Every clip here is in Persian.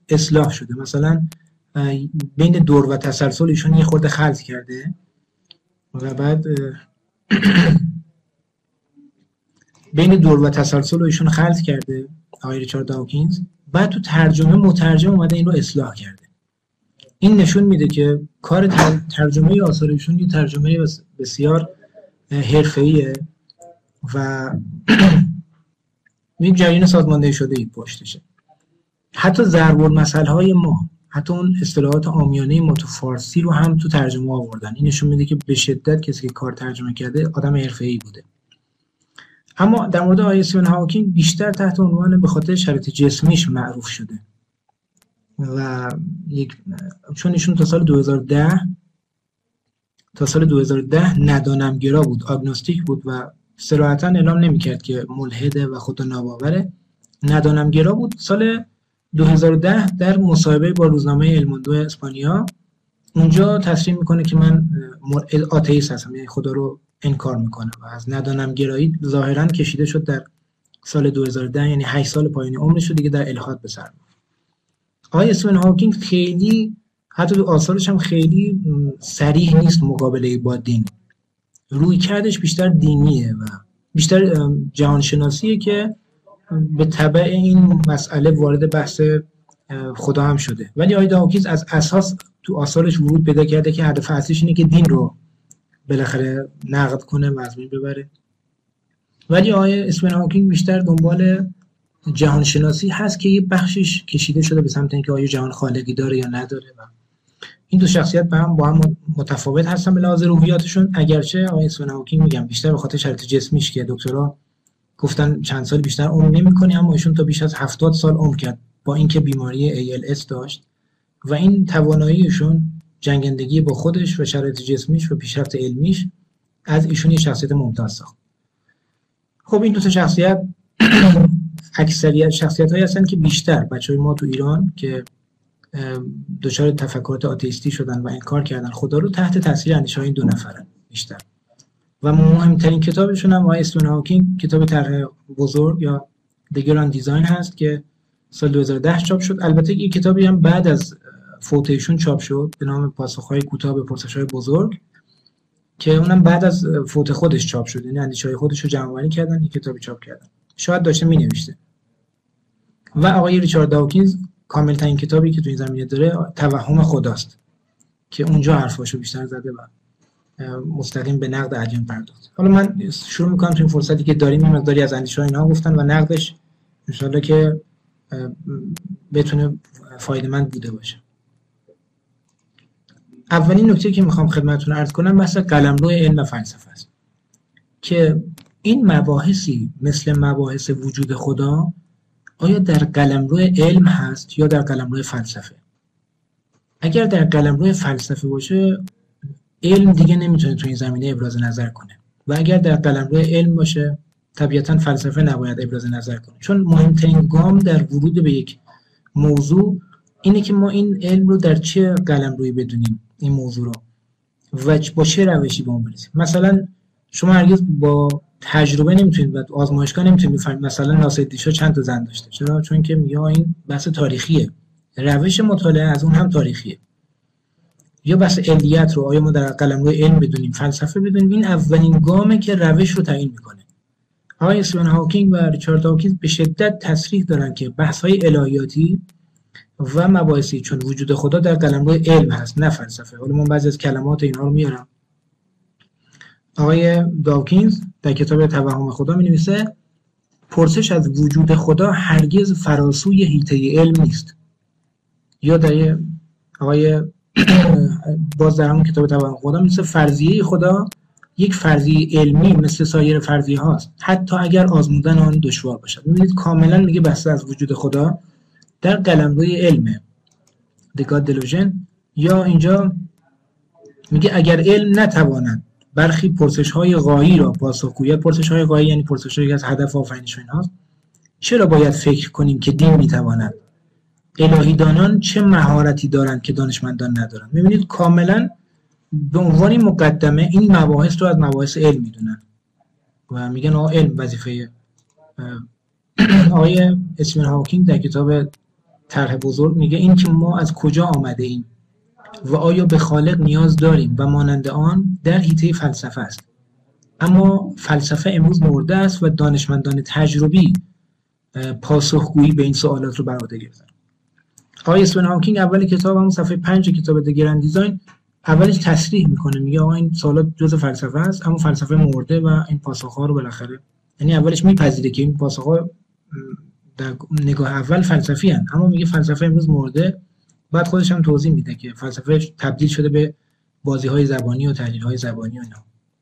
اصلاح شده. مثلا بین دور و تسلسل ایشون یه خورده خلط کرده و بعد بین دور و تسلسل ایشون خلط کرده آقای ریچارد داوکینز، بعد تو ترجمه مترجم اومده این رو اصلاح کرده. این نشون میده که کار ترجمه آثار ایشون یه ترجمه بسیار حرفه‌ایه و این جریان سازماندهی شده ای پشتشه. حتی ضرب المثل‌های ما، حتی اون اصطلاحات عامیانه ما تو فارسی رو هم تو ترجمه آوردن. این نشون میده که به شدت کسی که کار ترجمه کرده آدم حرفه‌ای بوده. اما در مورد آقای استیون هاکینگ بیشتر تحت عنوان به خاطر شرایط جسمیش معروف شده و چون ایشون تا سال 2010 ندانمگرا بود، آگنوستیک بود و صراحتاً اعلام نمی‌کرد که ملحده و خدا ناباوره. ندانمگرا بود. سال 2010 در مصاحبه با روزنامه الموندو اسپانیا اونجا تصریح میکنه که من آتئیست هستم، یعنی خدا رو انکار میکنه و از ندانمگرایی ظاهراً کشیده شد در سال 2010، یعنی 8 سال پایانی عمرش رو دیگه در الحاد به سر برد. آقای استیون هاکینگ خیلی حتی تو آثارش هم خیلی صریح نیست مقابله با دین. رویکردش بیشتر دینیه و بیشتر جهانشناسیه که به تبع این مسئله وارد بحث خدا هم شده. ولی آقای داوکینز از اساس تو آثارش ورود پیدا کرده که هدف اصلیش اینه که دین رو بالاخره نقد کنه و از بین ببره. ولی آقای استیون هاکینگ بیشتر دنبال جهانشناسی هست که یه بخشش کشیده شده به سمت اینکه آیا جهان خالقی داره یا نداره و این دو شخصیت با هم متفاوت هستن به لحاظ روحیاتشون. اگرچه آقای استیون هاکینگ میگم بیشتر به خاطر شرایط جسمیش که دکترها گفتن چند سال بیشتر عمر نمی‌کنه، اما ایشون تا بیش از 70 سال عمر کرد با اینکه بیماری ALS داشت و این تواناییشون جنگندگی با خودش و شرایط جسمیش و پیشرفت علمیش از ایشون یه شخصیت ممتاز ساخت. خب این دو تا شخصیت اکثریت شخصیت‌هایی هستن که بیشتر بچه‌های ما تو ایران که دچار تفکرات آتئیستی شدن و انکار کردن خدا رو تحت تاثیر اندیشه‌های این دو نفرن بیشتر. و مهمترین کتابشون هم آقای استیون هاکینگ کتاب طرح بزرگ یا The Grand Design هست که سال 2010 چاپ شد. البته این کتابی هم بعد از فوت ایشون چاپ شد به نام پاسخ‌های کوتاه به پرسش‌های بزرگ که اونم بعد از فوت خودش چاپ شد، یعنی اندیشه‌های خودش رو جمع‌آوری کردن این کتابی چاپ کردن. شاید داشته می‌نوشته. و آقای ریچارد داوکینز کامل‌ترین کتابی که تو این زمینه داره توهم خداست که اونجا حرفاشو بیشتر زده و مستقیم به نقد ادیان پرداخت. حالا من شروع می‌کنم تو این فرصتی که داریم این مقداری از اندیشه‌ها اینها گفتن و نقدش ان شاءالله که بتونه فایده‌مند بوده باشه. اولین نکته که میخوام خدمتتون عرض کنم بحث قلمرو علم و فلسفه است که این مباحثی مثل مباحث وجود خدا آیا در قلمرو علم هست یا در قلمرو فلسفه؟ اگر در قلمرو فلسفه باشه علم دیگه نمیتونه تو این زمینه ابراز نظر کنه و اگر در قلمرو علم باشه طبیعتاً فلسفه نباید ابراز نظر کنه، چون مهمترین گام در ورود به یک موضوع اینه که ما این علم رو در چه قلمرویی بدونیم این موضوع رو و با چه روشی به اون برسیم. مثلا شما هرگز با تجربه نمیتونید و آزمایشگاه نمیتونید بفهمید مثلا ناصرالدین شاه چند تا زن داشته. چرا؟ چون که میگه این بحث تاریخیه، روش مطالعه از اون هم تاریخیه. یا بحث علیت رو آیا ما در قلمرو علم بدونیم فلسفه بدونیم، این اولین گامه که روش رو تعیین میکنه. آقای استیون هاکینگ و ریچارد داوکینز به شدت تصریح دارن که بحث‌های الهیاتی و مباحثی چون وجود خدا در قلمرو علم هست نه فلسفه. حالا من بعضی از کلمات اینها رو میارم. آقای داوکینز در کتاب توهم خدا می‌نویسه پرسش از وجود خدا هرگز فراسوی حیطه علم نیست. یا در آقای باز در همون کتاب توهم خدا می‌نویسه فرضیه خدا یک فرضیه علمی مثل سایر فرضیه هاست حتی اگر آزمودن آن دشوار باشد. می‌بینید کاملا میگه بحث از وجود خدا در قلمروی علمه The God Delusion. یا اینجا میگه اگر علم نتواند برخی پرسش‌های غایی را پاسخ گوید، پرسش‌های غایی یعنی پرسش‌هایی از هدف آفرینش اینهاست، چرا باید فکر کنیم که دین میتواند؟ الهی دانان چه مهارتی دارند که دانشمندان ندارند؟ میبینید کاملا به عنوان مقدمه این مباحث رو از مباحث علم میدونن و میگن علم وظیفه. آقای استیون هاکینگ در کتاب طرح بزرگ میگه این که ما از کجا آمده ایم و آیا به خالق نیاز داریم و مانند آن در حیطه فلسفه است. اما فلسفه امروز مرده است و دانشمندان تجربی پاسخگویی به این سوالات رو بر عهده گرفتن. آقای استفن هاکینگ اول کتاب، همون صفحه 5 کتاب The Grand Design، اولش تصریح میکنه، میگه آقا این سوالات جزء فلسفه است، اما فلسفه مرده و این پاسخ‌ها رو بالاخره، یعنی اولش میپذیره که این پاسخ‌ها در نگاه اول فلسفی هستند، اما میگه فلسفه امروز مرده. بعد خودش هم توضیح میده که فلسفه تبدیل شده به بازی‌های زبانی و تحلیل‌های زبانی و اینا.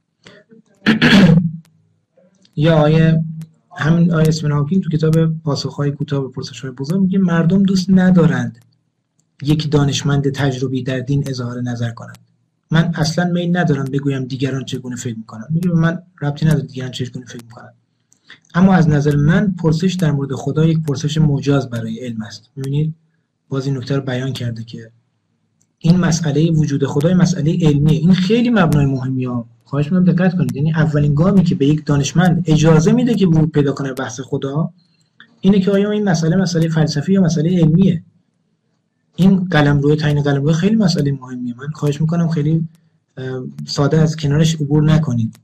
یا همین آیه استفن هاکینگ تو کتاب پاسخ‌های کوتاه به پرسش‌های بزرگ میگه مردم دوست ندارند یک دانشمند تجربی در دین اظهار نظر کنند. من اصلا میل ندارم بگویم دیگران چگونه فکر میکنند. میگه من ربطی نداره دیگران چگونه فکر میکنند. اما از نظر من پرسش در مورد خدا یک پرسش مجاز برای علم است. میبینید باز این نکته رو بیان کرده که این مسئله وجود خدا مسئله علمیه. این خیلی مبنای مهمیه. خواهش می‌کنم دقت کنید. یعنی اولین گامی که به یک دانشمند اجازه میده که ورود پیدا کنه بحث خدا اینه که آیا این مسئله فلسفی یا مسئله علمیه. این قلمرو تعیین قلمرو خیلی مسئله مهمیه. من خواهش میکنم خیلی ساده از کنارش عبور نکنید.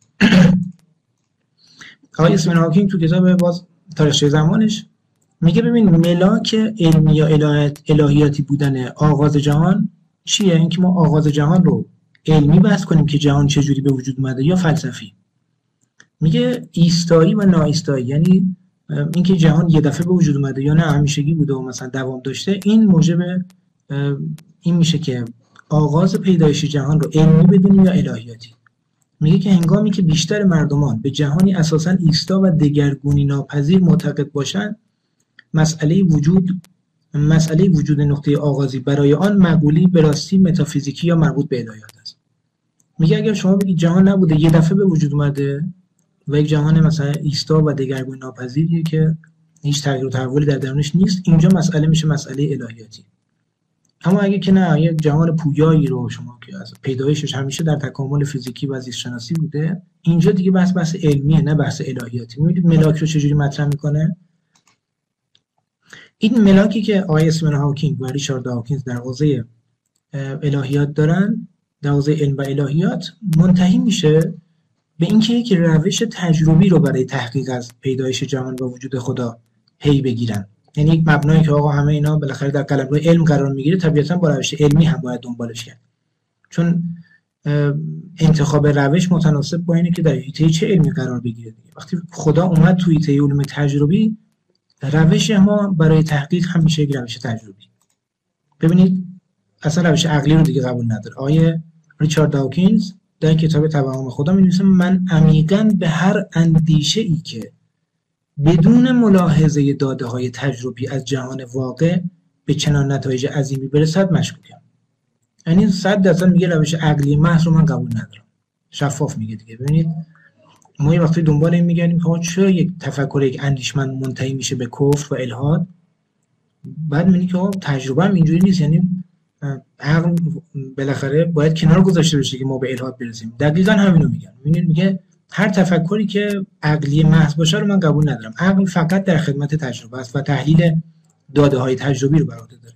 آقای استفن هاکینگ تو کتاب باز تاریخچه زمانش میگه ببین ملاک علمی یا الهیاتی بودن آغاز جهان چیه؟ اینکه ما آغاز جهان رو علمی بحث کنیم که جهان چجوری به وجود اومده یا فلسفی. میگه ایستایی و ناایستایی، یعنی اینکه جهان یه دفعه به وجود اومده یا نه همیشگی بوده و مثلا دوام داشته، این موجب این میشه که آغاز پیدایش جهان رو علمی بدونیم یا الهیاتی. میگه که هنگامی که بیشتر مردمان به جهانی اساساً ایستا و دگرگونی ناپذیر معتقد باشند، مسئله وجود نقطه آغازی برای آن مقولی به راستی متافیزیکی یا مربوط به الهیات است. میگه اگر شما بگید جهان نبوده یه دفعه به وجود اومده و یک جهان مثلا ایستا و دگرگونی ناپذیریه که هیچ تغییر و تحولی در درونش نیست، اینجا مسئله میشه مسئله الهیاتی. اما اگه که نه یک جهان پویایی رو شما که از پیدایشش همیشه در تکامل فیزیکی و زیست شناسی بوده، اینجا دیگه بحث علمیه نه بحث الهیاتی. می‌بینید ملاک رو چجوری مطرح میکنه؟ این ملاکی که آقای استفن هاکینگ و ریچارد داوکینز در حوزه الهیات دارن، در حوزه علم و الهیات، منتهی میشه به اینکه یک روش تجربی رو برای تحقیق از پیدایش جهان و وجود خدا پی بگیرن. یعنی یک مبنایی که آقا همه اینا بالاخره در قلمرو علم قرار میگیره، طبیعتاً با روش علمی هم باید دنبالش کرد، چون انتخاب روش متناسب با اینه که در حیطه چه علمی قرار بگیره دیگه. وقتی خدا اومد توی حیطه علوم تجربی، روش ما برای تحقیق هم میشه یک روش تجربی. ببینید اصلا روش عقلی رو دیگه قبول نداره. آیه ریچارد داوکینز در کتاب توهم خدا می‌نویسه من عمیقاً به هر اندیشه‌ای که بدون ملاحظه داده‌های تجربی از جهان واقع به چنان نتایج عظیمی برسد مشکوکم. یعنی 100% میگه روش عقلی محض رو من قبول ندارم. شفاف میگه دیگه. ببینید ما یه وقتی دنبال این میگردیم که چرا یک تفکر یک اندیشمند منتهی میشه به کفر و الحاد، بعد میگه که تجربه هم اینجوری نیست، یعنی عقل بالاخره باید کنار گذاشته بشه که ما به الحاد برسیم. دقیقاً همینو میگن. میگه هر تفکری که عقلی محض باشه رو من قبول ندارم. عقل فقط در خدمت تجربه است و تحلیل داده‌های تجربی رو بر عهده داره.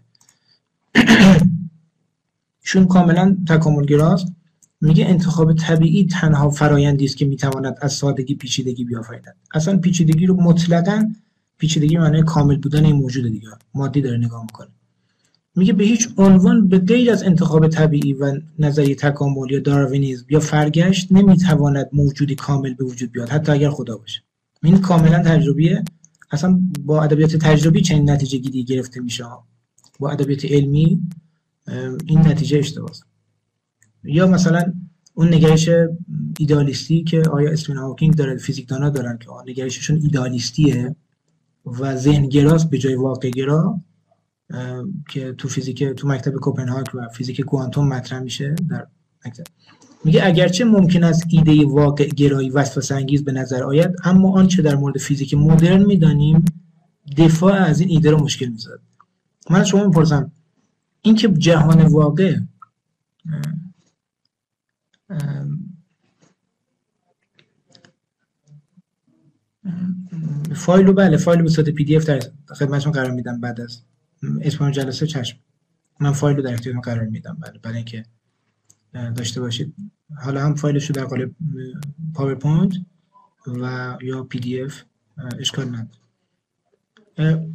چون کاملا تکاملگراست، میگه انتخاب طبیعی تنها فرایندی است که میتواند از سادگی پیچیدگی بیافریند. اصلا پیچیدگی رو مطلقاً، پیچیدگی معنی کامل بودن این موجود دیگه مادی داره نگاه میکنه. میگه به هیچ عنوان به غیر از انتخاب طبیعی و نظریه تکامل یا داروینیسم یا فرگشت نمیتواند موجودی کامل به وجود بیاد، حتی اگر خدا باشه. این کاملا تجربیه. اصلا با ادبیات تجربی چنین نتیجه گیری گرفته میشه. با ادبیات علمی این نتیجه اشتباهه. یا مثلا اون نگرش ایدالیستی که آیا استفن هاکینگ داره، فیزیکدانا دارن که نگرششون ایدالیستیه و ذهن‌گراست به جای واقع‌گرا، که تو فیزیک تو مکتب کوپنهاگ و فیزیک کوانتوم مطرح میشه در مکتب. میگه اگرچه ممکن است ایده واقع گرایی وسوسه انگیز به نظر آید، اما آنچه در مورد فیزیک مدرن میدانیم دفاع از این ایده رو مشکل میسازد. من از شما میپرسم اینکه جهان واقع فایل رو به صورت PDF در خدمتتون قرار میدم بعد از اسم جلسه چشم، من فایل رو در اختیارتون قرار میدم برای اینکه داشته باشید. حالا هم فایلش رو در قالب پاورپوینت و یا پی دی اف اشکال نداره.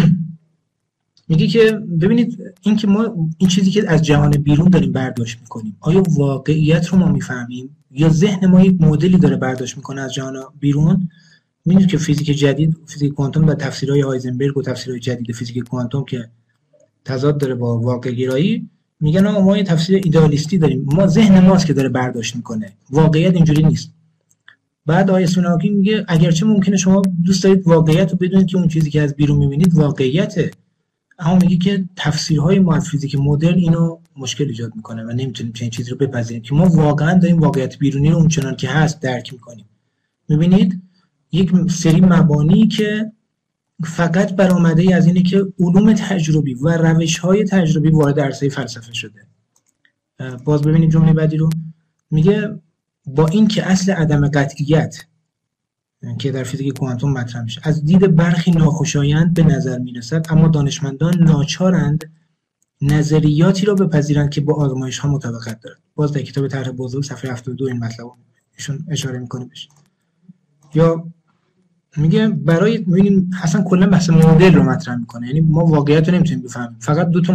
میگه که ببینید این که ما این چیزی که از جهان بیرون داریم برداشت میکنیم آیا واقعیت رو ما میفهمیم یا ذهن ما یک مدلی داره برداشت میکنه از جهان بیرون؟ میدونید که فیزیک جدید، فیزیک کوانتوم و تفسیرهای هایزنبرگ و تفسیرهای جدید فیزیک کوانتوم که تضاد داره با واقع گرایی، میگن ما یه تفسیر ایدئالیستی داریم، ما ذهن ماست که داره برداشت میکنه، واقعیت اینجوری نیست. بعد آقای استیون هاکینگ میگه اگرچه ممکنه شما دوست دارید واقعیت رو بدونید که اون چیزی که از بیرون میبینید واقعیته، اما میگه که تفسیرهای ما از فیزیک مدرن اینو مشکل ایجاد میکنه و نمیتونیم چنین چیزی رو بپذیریم که ما واقعا داریم واقعیت بیرونی رو اونچنان که هست درک میکنیم. میبینید یک سری مبانی که فقط برآمده از اینه که علوم تجربی و روش‌های تجربی وارد عرصه فلسفه شده. باز ببینید جمله بعدی رو، میگه با این که اصل عدم قطعیت که در فیزیک کوانتوم مطرح میشه از دید برخی ناخوشایند به نظر میرسد، اما دانشمندان ناچارند نظریاتی را بپذیرند که با آزمایش ها مطابقت دارد. باز در کتاب طرح بزرگ صفحه 72 این مطلب ایشون اشاره میکنه بهش. یا میگه برای ببینیم اصلا کلا بحث مدل رو مطرح میکنه، یعنی ما واقعیت رو نمیتونیم بفهمیم، فقط دو تا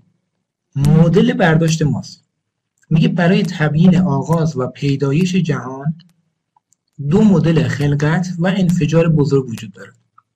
مدل برداشت ماست. میگه برای تبیین آغاز و پیدایش جهان دو مدل خلقت و انفجار بزرگ وجود داره.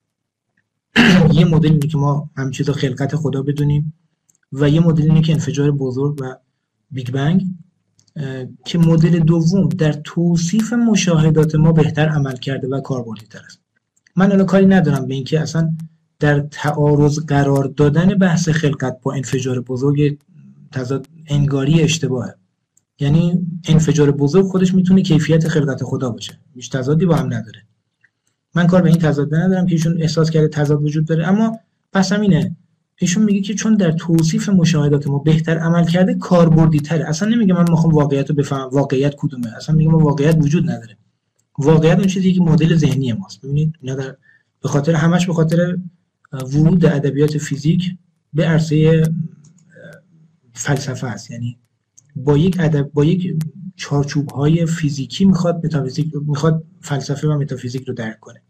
یه مدل اینه که ما همه چیزا خلقت خدا بدونیم و یه مدل اینه که انفجار بزرگ و بیگ بنگ، که مدل دوم در توصیف مشاهدات ما بهتر عمل کرده و کاربردی‌تر است. من الان کاری ندارم به اینکه اصلا در تعارض قرار دادن بحث خلقت با انفجار بزرگ تضاد انگاری اشتباهه. یعنی انفجار بزرگ خودش میتونه کیفیت خلقت خدا باشه، هیچ تضادی با هم نداره. من کار به این تضاد ندارم که ایشون احساس کرده تضاد وجود داره، اما پس همینه. ایشون میگه که چون در توصیف مشاهدات ما بهتر عمل کرده کاربردی تره. اصلا نمیگه من میخوام واقعیت رو بفهمم واقعیت کدومه، اصلا میگه ما واقعیت وجود نداره. واقعیت اون چیزی که مدل ذهنی ماست. ببینید اینا در به خاطر ورود ادبیات فیزیک به عرصه فلسفه است. یعنی با یک چارچوب‌های فیزیکی میخواد فلسفه و متافیزیک رو درک کنه.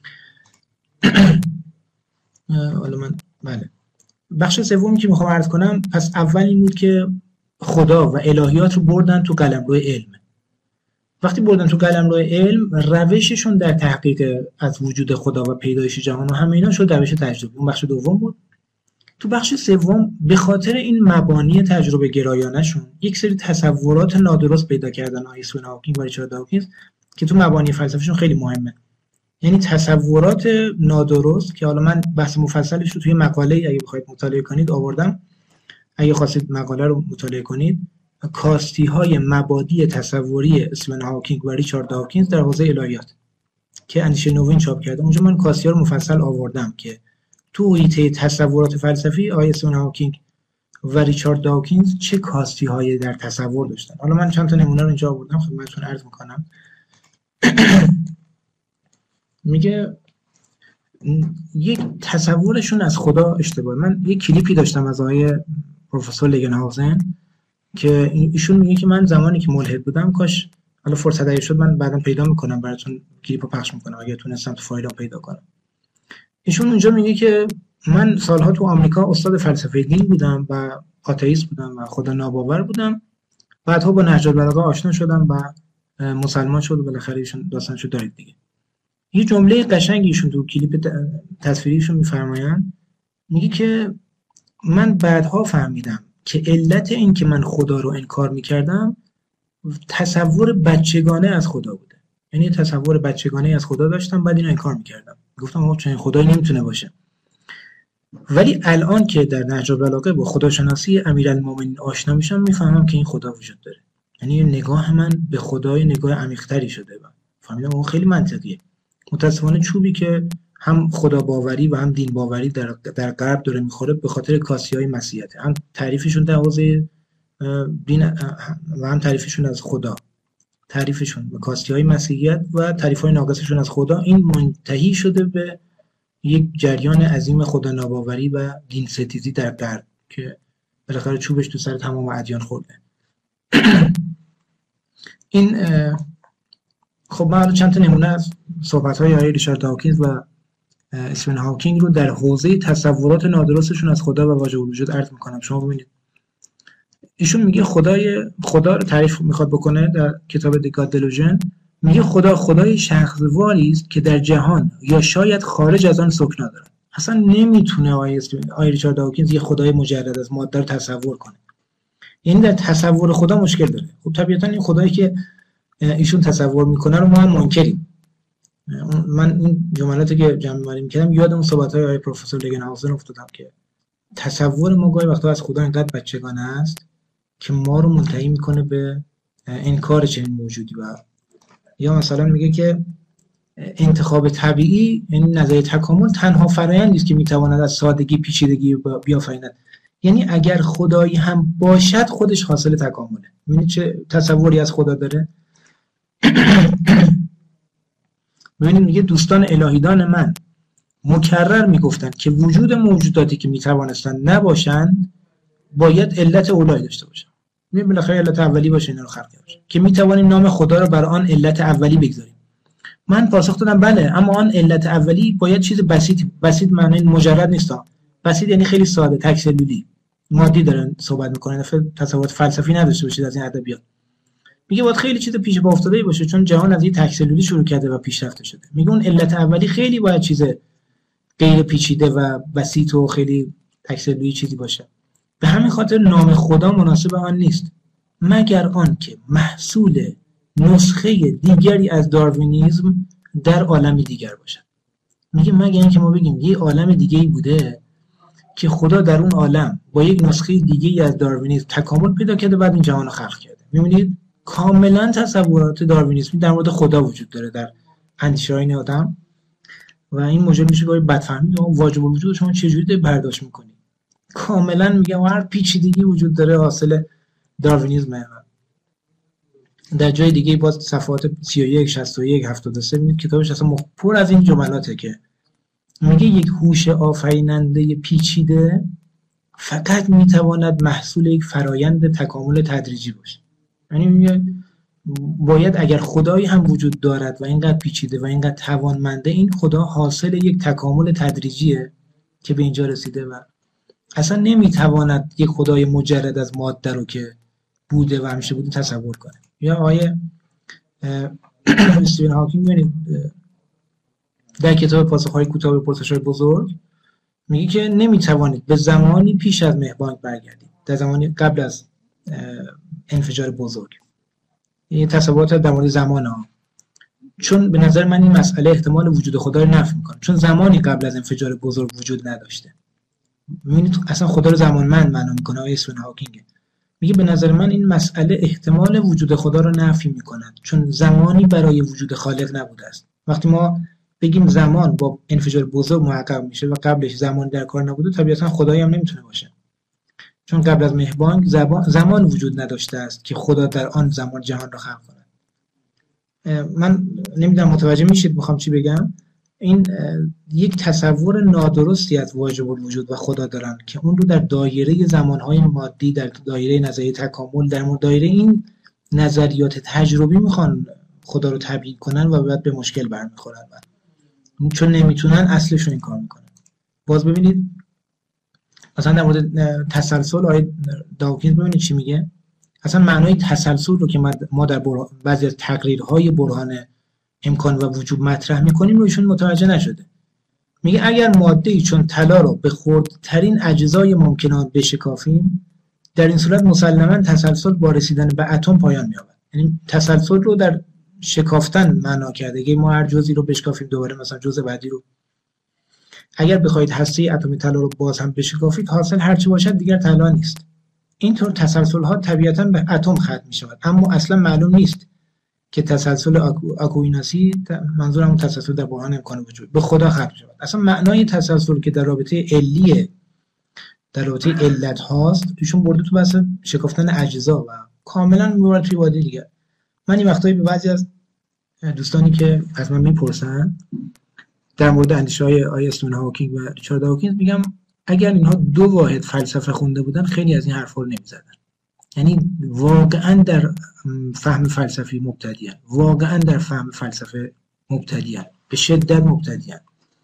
حالا من بله بخش سومی که میخوام عرض کنم، پس اول این بود که خدا و الهیات رو بردن تو قلمرو علم. وقتی بردن تو قلمرو علم، روششون در تحقیق از وجود خدا و پیدایش جهان و همه اینا شد روش تجربی. اون بخش دوم بود. تو بخش سوم به خاطر این مبانی تجربه گرایانه‌شون یک سری تصورات نادرست پیدا کردن استیون هاکینگ و ریچارد داوکینز که تو مبانی فلسفیشون خیلی مهمه. یعنی تصورات نادرست که حالا من بحث مفصلش رو توی مقاله اگه بخواید مطالعه کنید آوردم، اگه خواستید مقاله رو مطالعه کنید، کاستی‌های مبادی تصوری استیون هاکینگ و ریچارد داوکینز در حوزه الهیات که اندیشه نوین چاپ کرده، اونجا من کاستی‌ها رو مفصل آوردم که تو حیطه تصورات فلسفی آقای استیون هاکینگ و ریچارد داوکینز چه کاستی‌هایی در تصور داشتن. حالا من چند تا نمونه رو اینجا آوردم خدمتتون عرض می‌کنم. میگه یک تصورشون از خدا اشتباه. من یک کلیپی داشتم از آقای پروفسور لگنهاوزن که ایشون میگه که من زمانی که ملحد بودم، کاش حالا فرصت اگه شد من بعداً پیدا میکنم براتون کلیپو پخش میکنم اگه تونستم تو فایلام پیدا کنم. ایشون اونجا میگه که من سالها تو آمریکا استاد فلسفه دین بودم و آتئیست بودم و خدا ناباور بودم. بعدها با نهج البلاغه آشنا شدم و مسلمان شد و بالاخره ایشون داستانشو دارید دیگه. یه جمله قشنگی ایشون تو کلیپ تصویریشون میفرمایند، میگه که من بعدها فهمیدم که علت این که من خدا رو انکار میکردم تصور بچگانه از خدا بوده. یعنی تصور بچگانه از خدا داشتم، بعد اینو انکار میکردم، گفتم آقا چنین خدایی نمیتونه باشه. ولی الان که در نهج البلاغه با خداشناسی امیرالمومنین آشنا میشم، میفهمم که این خدا وجود داره. یعنی نگاه من به خدای نگاه عمیق‌تری شده و فهمیدم اون خیلی منطقیه. متاسفانه چوبی که هم خدا باوری و هم دین باوری در غرب داره میخوره به خاطر کاسی‌های مسیحیته، هم تعریفشون در حوزه دین و هم تعریفشون از خدا، تعریفشون به کاسی‌های مسیحیت و تعریف‌های ناقصشون از خدا، این منتهی شده به یک جریان عظیم خدا ناباوری و دین ستیزی در غرب که بالاخره چوبش تو سر تمام ادیان خورده. این خب من چند تا نمونه از صحبت‌های آقای ریچارد داوکینز و استیون هاکینگ رو در حوزه تصورات نادرستشون از خدا و واجب الوجود عرض میکنم. شما ببینید ایشون میگه خدا رو تعریف میخواد بکنه در کتاب دیکاد دلوژن، میگه خدا خدای شخصواری است که در جهان یا شاید خارج از آن سکنا دارد. اصلا نمیتونه آقای ریچارد داوکینز یه خدای مجرد از ماده رو تصور کنه. این در تصور خدا مشکل داره. خب طبیعتا این خدایی که ایشون تصور میکنه رو ما هم منکریم. من این جملاتی که جمع‌آوری می‌کردم یادم اون صحبت‌های آقای پروفسور لگنهاوزن افتادم که تصور ما گاهی وقتا از خدا اینقدر بچگانه است که ما رو منتهی میکنه به انکار چنین موجودی. و یا مثلا میگه که انتخاب طبیعی، یعنی نظریه تکامل، تنها فرآیندی است که میتواند از سادگی پیچیدگی بیافریند. یعنی اگر خدایی هم باشد خودش حاصل تکامله. ببینید چه تصوری از خدا داره. ببینید میگه دوستان الهیدان من مکرر میگفتند که وجود موجوداتی که میتوانستند نباشند باید علت اولایی داشته باشند. میگه بالاخره علت اولی باشه اینا رو خلق کرده که میتوانیم نام خدا رو بر آن علت اولی بگذاریم. من پاسخ دادم بله، اما آن علت اولی باید چیز بسیط معنی مجرد نیست. بسیط یعنی خیلی ساده، تک سلولی، مادی دارن صحبت میکنن، تصورات فلسفی نداشته باشید از این ادبیات. میگه باید خیلی چیز پیش پا افتاده باشه چون جهان از این تک سلولی شروع کرده و پیشرفته شده. میگه اون علت اولی خیلی باید چیز غیر پیچیده و بسیط و خیلی تک سلولی چیزی باشه. به همین خاطر نام خدا مناسب آن نیست، مگر آن که محصول نسخه دیگری از داروینیسم در عالمی دیگر باشد. میگه مگر اینکه ما بگیم یه عالم دیگه‌ای بوده که خدا در اون عالم با یک نسخه دیگه‌ای از داروینیسم تکامل پیدا کرده بعد این جهان رو خلق کرده. می‌بینید کاملا تصورات داروینیسمی در مورد خدا وجود داره در اندیشه‌های این آدم و این موجب میشه که بدفهمی واجب الوجود شما چجوری برداشت می‌کنید. کاملا میگم هر پیچیدگی وجود داره حاصل داروینیسمه. در جای دیگه باز صفحات 31 61 73 ببینید کتابش اصلا پر از این جملاته که میگه یک هوش آفریننده پیچیده فقط میتواند محصول یک فرایند تکامل تدریجی باشه. یعنی میگه باید اگر خدایی هم وجود دارد و اینقدر پیچیده و اینقدر توانمنده، این خدا حاصل یک تکامل تدریجیه که به اینجا رسیده و اصلا نمیتواند یک خدای مجرد از ماده رو که بوده و همیشه بوده تصور کنه. یا آقای استیون هاکینگ ببینید در کتاب پاسخ‌های کوتاه به پرسش‌های بزرگ میگه که نمیتوانید به زمانی پیش از مهبانگ برگردید، در زمانی قبل از انفجار بزرگ. این تصورات در مورد زمان ها، چون به نظر من این مسئله احتمال وجود خدا رو نفی میکنه، چون زمانی قبل از انفجار بزرگ وجود نداشته. میبینید اصلا خدا رو زمانمند معنا میکنه آقای استیون هاکینگ. میگه به نظر من این مسئله احتمال وجود خدا رو نفی میکند، چون زمانی برای وجود خالق نبوده است. وقتی ما بگیم زمان با انفجار بزرگ محقق میشه و قبلش زمان در کار نبوده، طبیعتا خدایی هم نمیتونه باشه، چون قبل از مهبانگ زمان وجود نداشته است که خدا در آن زمان جهان را خلق کند. من نمیدونم متوجه میشید میخوام چی بگم. این یک تصور نادرستی از واجب الوجود و خدا دارن که اون رو در دایره زمانهای مادی، در دایره نظریه تکامل، در دایره این نظریات تجربی میخوان خدا رو تبیین کنن و بعد به مشکل برمیخورن و چون نمیتونن اصلشون این کار میکنن. باز ببینید مثلا در مورد تسلسل آقای داوکینز ببینید چی میگه. اصلا معنای تسلسل رو که ما در بعضی از تقریرهای برهان امکان و وجود مطرح میکنیم رو ایشون متوجه نشده. میگه اگر ماده‌ای چون طلا رو به خردترین اجزای ممکنات بشکافیم، در این صورت مسلماً تسلسل با رسیدن به اتم پایان می‌یابد. یعنی تسلسل رو در شکافتن معنا کرده که ما هر جزئی رو بشکافیم دوباره مثلا جزء بعدی رو، اگر بخواید هسته اتم طلا رو باز هم بشکافید حاصل هر چی باشد دیگر طلا نیست. اینطور تسلسل ها طبیعتاً به اتم ختم می‌شود، اما اصلا معلوم نیست که تسلسل آکویناسی، منظورم اون تسلسل در برهان امکان وجود، به خدا ختم شود. اصلا معنای تسلسل که در رابطه علیه، در رابطه علت هاست، ایشون برده تو بحث شکافتن اجزا و کاملا میبرد توی وادی دیگه. من این وقتایی به بعضی از دوستانی که از من میپرسن در مورد اندیشه‌های آقای استیون هاکینگ و ریچارد داوکینز میگم اگر اینها 2 واحد فلسفه خونده بودن خیلی از این حرفا رو نمی‌زدن. یعنی واقعا در فهم فلسفی مبتدیان، واقعا در فهم فلسفه مبتدیان، به شدت مبتدیان.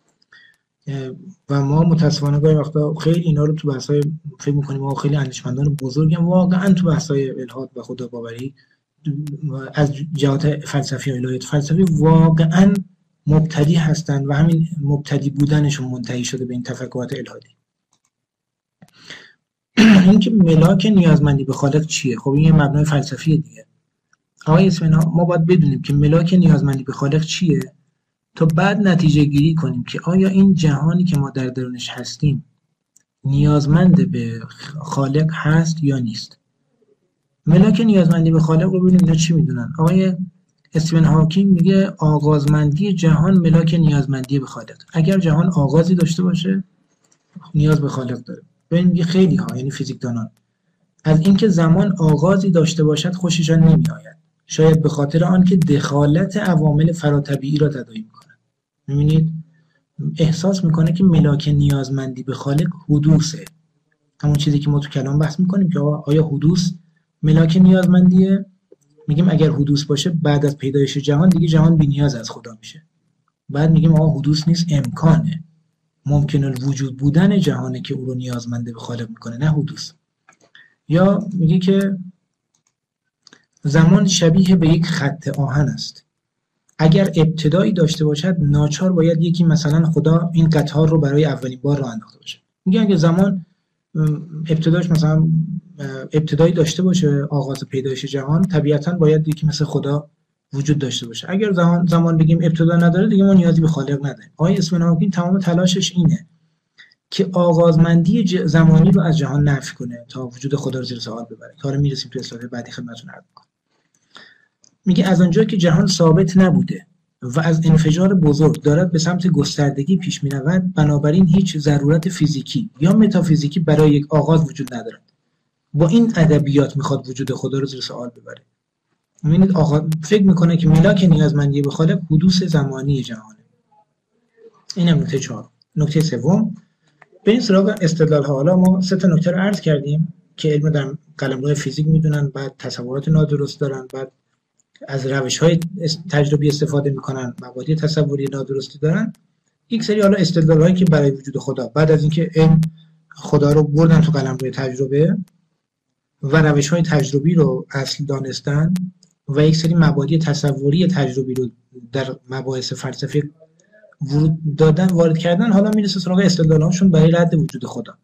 و ما متاسفانه گاهی وقتا خیلی اینا رو تو بحث‌های فکر می‌کنیم ما خیلی اندیشمندان بزرگیم واقعا تو بحث‌های الحاد و خداباوری از جهات فلسفی و الهیات فلسفی واقعا مبتدی هستن و همین مبتدی بودنشون منتهی شده به این تفکرات الهادی. این که ملاک نیازمندی به خالق چیه؟ خب این یه مبنای فلسفیه دیگه. آقای اسفنا ما باید بدونیم که ملاک نیازمندی به خالق چیه تا بعد نتیجه گیری کنیم که آیا این جهانی که ما در درونش هستیم نیازمند به خالق هست یا نیست. ملاک نیازمندی به خالق رو ببینیم اینا چی میدونن. آقای استیون هاکینگ میگه آغازمندی جهان ملاک نیازمندی به خالق. اگر جهان آغازی داشته باشه نیاز به خالق داره. ببین میگه خیلی ها، یعنی فیزیکدانان، از اینکه زمان آغازی داشته باشد خوششان نمیآید، شاید به خاطر آنکه دخالت عوامل فراطبیعی را تداعی میکنند. میبینید احساس میکنه که ملاک نیازمندی به خالق حدوثه. همون چیزی که ما تو کلام بحث میکنیم که آیا حدوث ملاک نیازمندیه؟ میگیم اگر حدوث باشه بعد از پیدایش جهان دیگه جهان بی‌نیاز از خدا میشه. بعد میگیم حدوث نیست، امکانه، ممکن الوجود بودن جهانه که او رو نیازمنده به خالق میکنه، نه حدوث. یا میگه که زمان شبیه به یک خط آهن است، اگر ابتدایی داشته باشد ناچار باید یکی مثلا خدا این قطار رو برای اولین بار راه انداخته باشه. میگه اگه زمان ابتداش مثلا ابتدایی داشته باشه، آغاز پیدایش جهان، طبیعتاً باید یکی مثل خدا وجود داشته باشه. اگر زمان بگیم ابتدا نداره دیگه ما نیازی به خالق نداریم. آقای استیون هاکینگ تمام تلاشش اینه که آغازمندی زمانی رو از جهان نفی کنه تا وجود خدا رو زیر سوال ببره. کارو میرسیم تو اسلاید بعدی خدمتتون عرض می‌کنم. میگه از آنجا که جهان ثابت نبوده و از انفجار بزرگ دارد به سمت گستردگی پیش می‌رود، بنابراین هیچ ضرورت فیزیکی یا متافیزیکی برای یک آغاز وجود ندارد. با این ادبیات میخواد وجود خدا رو زیر سوال ببره. می‌بینید فکر میکنه که ملاک نیازمندی به خالق حدوث زمانی جهانه. اینم نکته 4. نکته سوم، بریم سراغ استدلال ها. حالا ما 3 تا نکته رو عرض کردیم که علم در قلمرو فیزیک میدونن، بعد تصورات نادرست دارن، بعد از روش‌های تجربی استفاده میکنن، مبادی تصوری نادرستی دارن. یک سری حالا استدلال‌هایی که برای وجود خدا بعد از اینکه علم خدا رو بردن تو قلمرو تجربه و روش‌های تجربی رو اصل دانستن و یک سری مبادی تصوری تجربی رو در مباحث فلسفی وارد کردن، حالا میرسه سراغ استدلال‌هاشون برای رد وجود خدا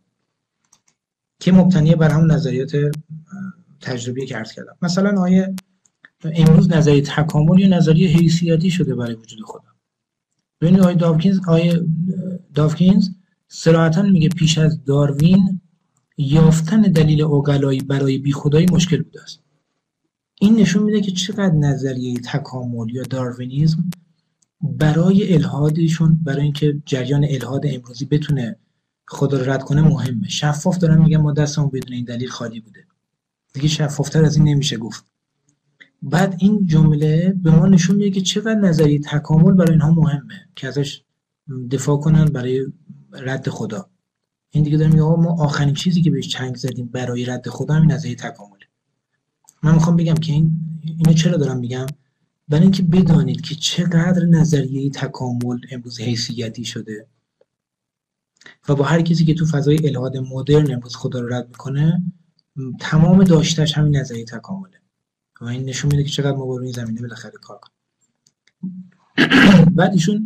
که مبتنی بر همون نظریات تجربی که عرض کردم. مثلا امروز نظریه تکامل یا نظریه حیثیتی شده برای وجود خدا. ببینید آقای داوکینز صراحتاً میگه پیش از داروین یافتن دلیل عقلایی برای بیخدایی مشکل بوده است. این نشون میده که چقدر نظریه تکامل یا داروینیسم برای الحادشون، برای اینکه جریان الحاد امروزی بتونه خدا رو رد کنه مهمه. شفاف دارن میگن ما دستمون بدون این دلیل خالی بوده. دیگه شفافتر از این نمیشه گفت. بعد این جمله به ما نشون میده که چقدر نظریه تکامل برای اینها مهمه که ازش دفاع کنن برای رد خدا. این دیگه داره میگه ما آخرین چیزی که بهش چنگ زدیم برای رد خدا همین نظریه تکامله. من میخوام بگم که اینو چرا دارم میگم؟ برای اینکه بدانید که چقدر نظریه تکامل امروز حیثیتی شده و با هر کسی که تو فضای الحاد مدرن امروز خدا رو رد میکنه تمام داشتش همین نظریه تکامله و این نشون میده که چقدر ما با این زمینه بالاخره کار کنیم. بعد ایشون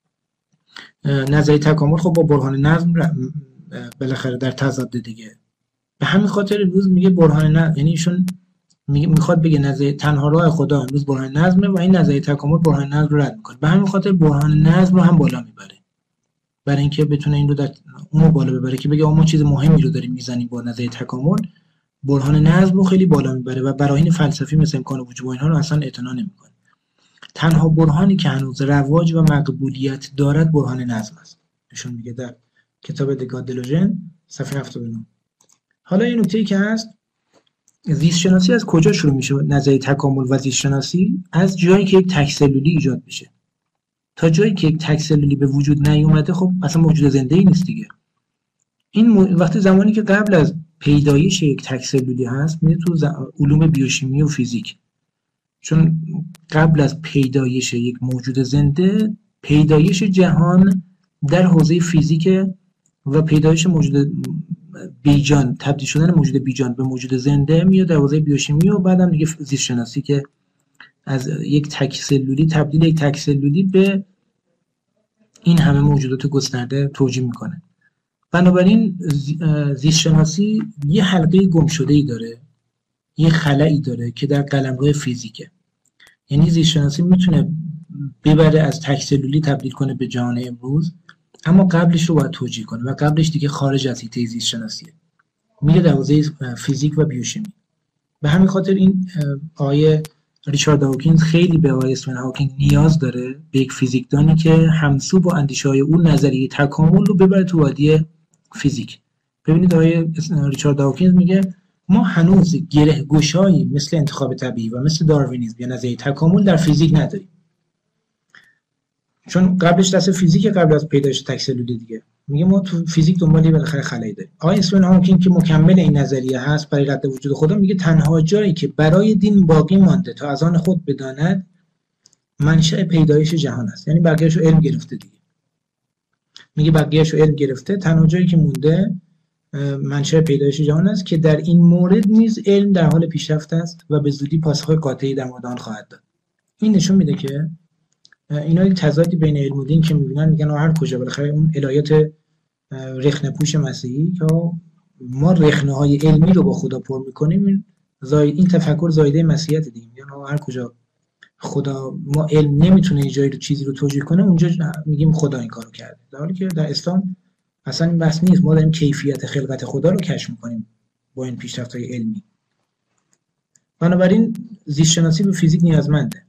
نظریه تکامل خب با برهان نظم بالاخره در تضاد دیگه. به همین خاطر امروز میگه برهان نظم، یعنی ایشون میخواد بگه نظریه تنها راه خدا امروز برهان نظمه و این نظریه تکامل برهان نظم رو رد میکنه. به همین خاطر برهان نظم رو هم بالا میبره برای اینکه بتونه این رو در اونو بالا ببره که بگه ما چیز مهمی رو داریم میزنیم با نظریه تکامل. برهان نظم رو خیلی بالا میبره و براهین فلسفی مثل امکان وجود و اینها رو اصلا اعتنا نمیکنه. تنها برهانی که هنوز رواج و مقبولیت دارد برهان نظم است. نشون میگه در کتاب دگاد دلوژن صفحه 79. حالا این نکته‌ای که هست، زیست شناسی از کجا شروع میشه؟ نظریه تکامل و زیست شناسی از جایی که یک تک سلولی ایجاد میشه. تا جایی که یک تک سلولی به وجود نیومده خب اصلا موجود زنده‌ای نیست دیگه. این وقتی زمانی که قبل از پیدایش یک تک سلولی هست میره تو علوم بیوشیمی و فیزیک، چون قبل از پیدایش یک موجود زنده پیدایش جهان در حوزه فیزیک و پیدایش موجود بیجان، تبدیل شدن موجود بیجان به موجود زنده میاد در حوزه بیوشیمی و بعدم دیگه زیست شناسی که از یک تک سلولی تبدیل یک تک سلولی به این همه موجودات گسترده توجیه میکنه. بنابراین زیست شناسی یه حلقه گمشده‌ای داره، یه خلایی داره که در قلمرو فیزیکه. یعنی زیست شناسی میتونه ببره از تک سلولی تبدیل کنه به جهان امروز، اما قبلش رو باید توجیه کنه و قبلش دیگه خارج از حیطه زیست شناسیه، میره در حوزه فیزیک و بیوشیمی. به همین خاطر این آقای ریچارد هاکینز خیلی به آقای استیون هاکینگ نیاز داره، به یک فیزیکدانی که همسو با اندیشه‌های اون نظریه تکامل رو ببره تو وادی فیزیک. ببینید آقای ریچارد هاکینز میگه ما هنوز گره گشایی مثل انتخاب طبیعی و مثل داروینیسم یا نظریه تکامل در فیزیک نداریم، چون قبلش دست فیزیک قبل از پیدایش تک سلولی دیگه. میگه ما تو فیزیک دنبال بالاخره خلایی داریم. آقای استیون هاکینگ که مکمل این نظریه هست برای رد وجود خدا، میگه تنها جایی که برای دین باقی مانده تا از آن خود بداند منشأ پیدایش جهان است. یعنی بقیه‌شو علم گرفته دیگه. میگه بقیه‌شو علم گرفته، تنها جایی که مونده منشأ پیدایش جهان است که در این مورد نیز علم در حال پیشرفت است و به زودی پاسخ قاطعی در مورد آن خواهد داد. این نشون میده که اینا یک تضادی بین علم و دین که میبینن، میگن هر کجا بالاخره اون الهیات رخنه پوش مسیحی که ما رخنه های علمی رو با خدا پر میکنیم، این تفکر زایده مسیحیت دیگه. میگن هر کجا خدا ما علم نمیتونه یه جایی رو چیزی رو توجیه کنه اونجا میگیم خدا این کارو کرده، در حالی که در اسلام اصلا این بحث نیست. ما داریم کیفیت خلقت خدا رو کشف میکنیم با این پیشرفت‌های علمی. بنابراین زیست شناسی به فیزیک نیازمنده.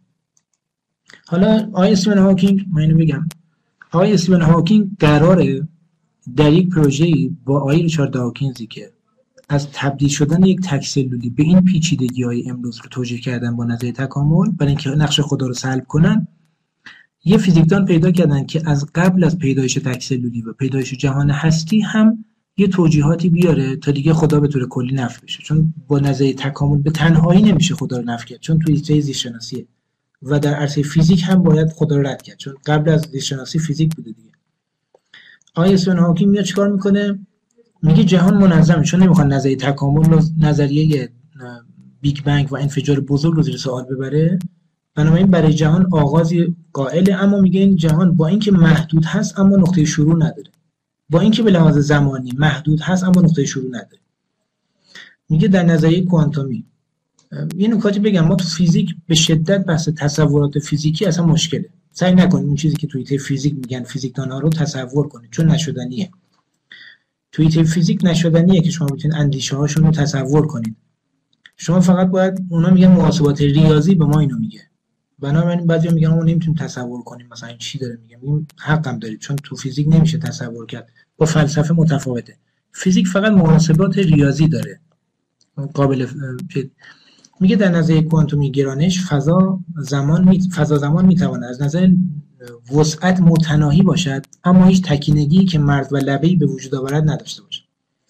حالا آقای استیون هاکینگ، من اینو بگم، آقای استیون هاکینگ قراره در یک پروژه‌ای با آقای ریچارد هاکینزی که از تبدیل شدن یک تک سلولی به این پیچیدگی‌های امروز رو توجیه کردن با نظریه تکامل، برای اینکه نقش خدا رو سلب کنن، یه فیزیکدان پیدا کردن که از قبل از پیدایش تک سلولی و پیدایش جهان هستی هم یه توجیهاتی بیاره تا دیگه خدا به طور کلی نفی بشه، چون با نظریه تکامل به تنهایی نمیشه خدا رو نفی کرد، چون توی حیطه زیست شناسیه و در عرصه فیزیک هم باید خدا رو رد کرد، چون قبل از زیست شناسی فیزیک بوده دیگه. آقای استیون هاکینگ میاد چیکار میکنه؟ میگه جهان منظمه، چون نمیخواد نظریه تکامل و نظریه بیگ بنگ و انفجار بزرگ رو زیر سوال ببره، بنابراین برای جهان آغازی قائله، اما میگه این جهان با اینکه محدود هست اما نقطه شروع نداره، با اینکه به لحاظ زمانی محدود هست اما نقطه شروع نداره. میگه در نظریه کوانتومی، یه نکاتی بگم، ما تو فیزیک به شدت بحث تصورات فیزیکی اصلا مشکله. سعی نکنید اون چیزی که توی فیزیک میگن فیزیکدان‌ها رو تصور کنید، چون نشدنیه. توی فیزیک نشدنیه که شما بتونید اندیشه هاشون رو تصور کنید. شما فقط باید، اونا میگن محاسبات ریاضی به ما اینو میگه، بنابراین بعضیا میگن ما نمیتونیم تصور کنیم مثلا این چی داره میگه. میگم حقم دارید، چون تو فیزیک نمیشه تصور کرد، با فلسفه متفاوته. فیزیک فقط محاسبات ریاضی داره قابل میگه در نظریه کوانتومی گرانش فضا زمان میتواند از نظر وسعت متناهی باشد، اما هیچ تکینگی که مرز و لبه‌ای به وجود آورد نداشته باشد.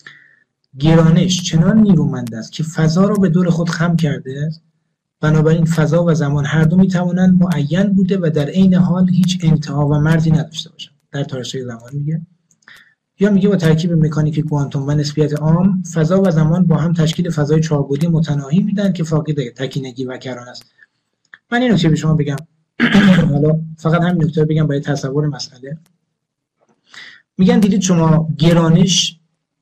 گرانش چنان نیرومند است که فضا را به دور خود خم کرده است، بنابراین فضا و زمان هر دو میتوانند معین بوده و در عین حال هیچ انتها و مرزی نداشته باشند. در تاریخچه زمان میگه، یا میگه با ترکیب مکانیک کوانتوم و نسبیت عام فضا و زمان با هم تشکیل فضای چهاربعدی متناهی میدن که فاقد تکینگی و کران است. من این نکته به شما بگم، حالا فقط همین نکته رو بگم برای تصور مسئله. میگن دیدید شما گرانش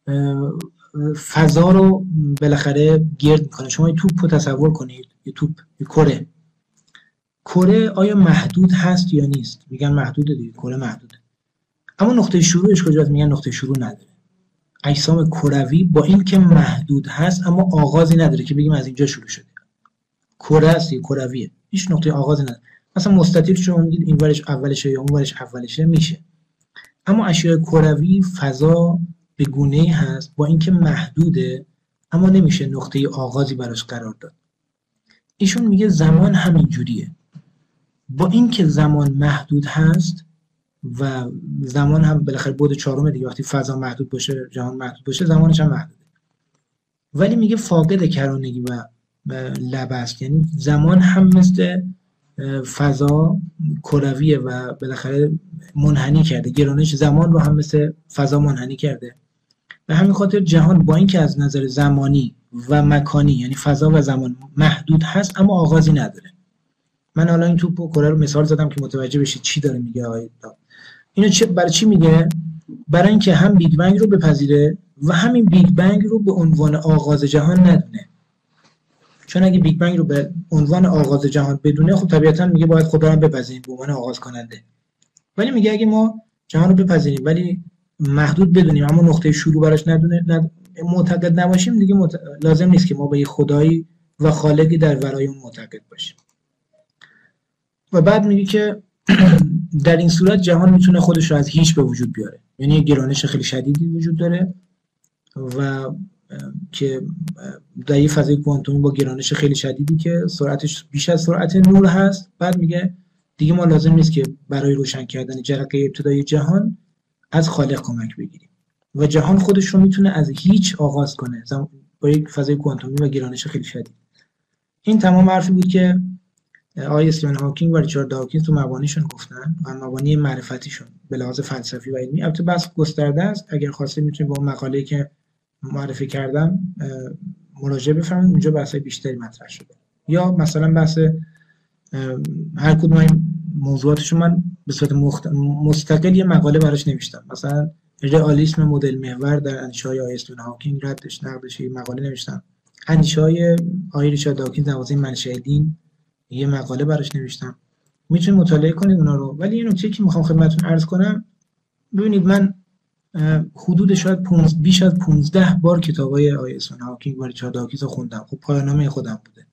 فضا رو بالاخره گرد میکنه. شما یه توپ رو تصور کنید، یه توپ، یه کره آیا محدود هست یا نیست؟ میگن محدوده دیگه، کره محدوده. اما نقطه شروعش کجاست؟ میگن نقطه شروع نداره. اجسام کروی با این که محدود هست اما آغازی نداره که بگیم از اینجا شروع شده. کره است، کرویه، هیچ نقطه آغازی نداره. مثلا مستطیل شما میگید این ورش اولشه یا اون ورش اولشه میشه، اما اشیاء کروی فضا به گونه‌ای هست با اینکه محدوده اما نمیشه نقطه آغازی براش قرار داد. ایشون میگه زمان همین جوریه. با اینکه زمان محدود هست و زمان هم بالاخره بعد چهارم دیگه، وقتی فضا محدود باشه جهان محدود باشه زمانش هم محدوده، ولی میگه فاقد کرانگی و لب است. یعنی زمان هم مثل فضا کرویه و بالاخره منحنی کرده، گرانش زمان رو هم مثل فضا منحنی کرده. به همین خاطر جهان با اینکه از نظر زمانی و مکانی یعنی فضا و زمان محدود هست اما آغازی نداره. من حالا این توپ و کره رو مثال زدم که متوجه بشید چی داره میگه آقای داوود. اینو برای چی میگه؟ برای اینکه هم بیگ بنگ رو بپذیره و همین بیگ بنگ رو به عنوان آغاز جهان ندونه. چون اگه بیگ بنگ رو به عنوان آغاز جهان بدونه، خب طبیعتاً میگه باید خدا رو بپذیریم به عنوان آغاز کننده. ولی میگه اگه ما جهان رو بپذیریم ولی محدود بدونیم اما نقطه شروع براش ندونه، معتقد نباشیم، دیگه لازم نیست که ما به خدایی و خالقی در ورای اون معتقد باشیم. و بعد میگه که در این صورت جهان میتونه خودش رو از هیچ به وجود بیاره، یعنی یه گرانش خیلی شدیدی وجود داره و که در یه فضای کوانتومی با گرانش خیلی شدیدی که سرعتش بیش از سرعت نور هست. بعد میگه دیگه ما لازم نیست که برای روشن کردن جرقه ابتدای جهان از خالق کمک بگیریم و جهان خودش رو میتونه از هیچ آغاز کنه با یک فضای کوانتومی و گرانش خیلی شدید. این تمام حرفی بود که آقای استیون هاکینگ و ریچارد داوکینز تو مبانیشون گفتن و مبانی معرفتیشون به لحاظ فلسفی و علمی. البته بحث گسترده است، اگر خواستید میتونید با مقاله‌ای که معرفی کردم مراجعه بفرمایید، اونجا بحث‌های بیشتری مطرح شده. یا مثلا بحث هر کدوم این موضوعاتشو من به صورت مستقل یه مقاله براش نوشتم. مثلا رئالیسم مدل محور در اندیشه‌های آقای استیون هاکینگ، ردش نقدش، یه مقاله نوشتم. اندیشه‌های آقای ریچارد داوکینز در منشأ دین، یه مقاله براش نوشتم. میتونید مطالعه کنید اونا رو. ولی این نکته که میخوام خدمتتون عرض کنم، ببینید من حدود شاید بیش از 15 بار کتابای آقای استیون هاکینگ و ریچارد داوکینز رو خوندم. خب پایان‌نامه خودم بوده.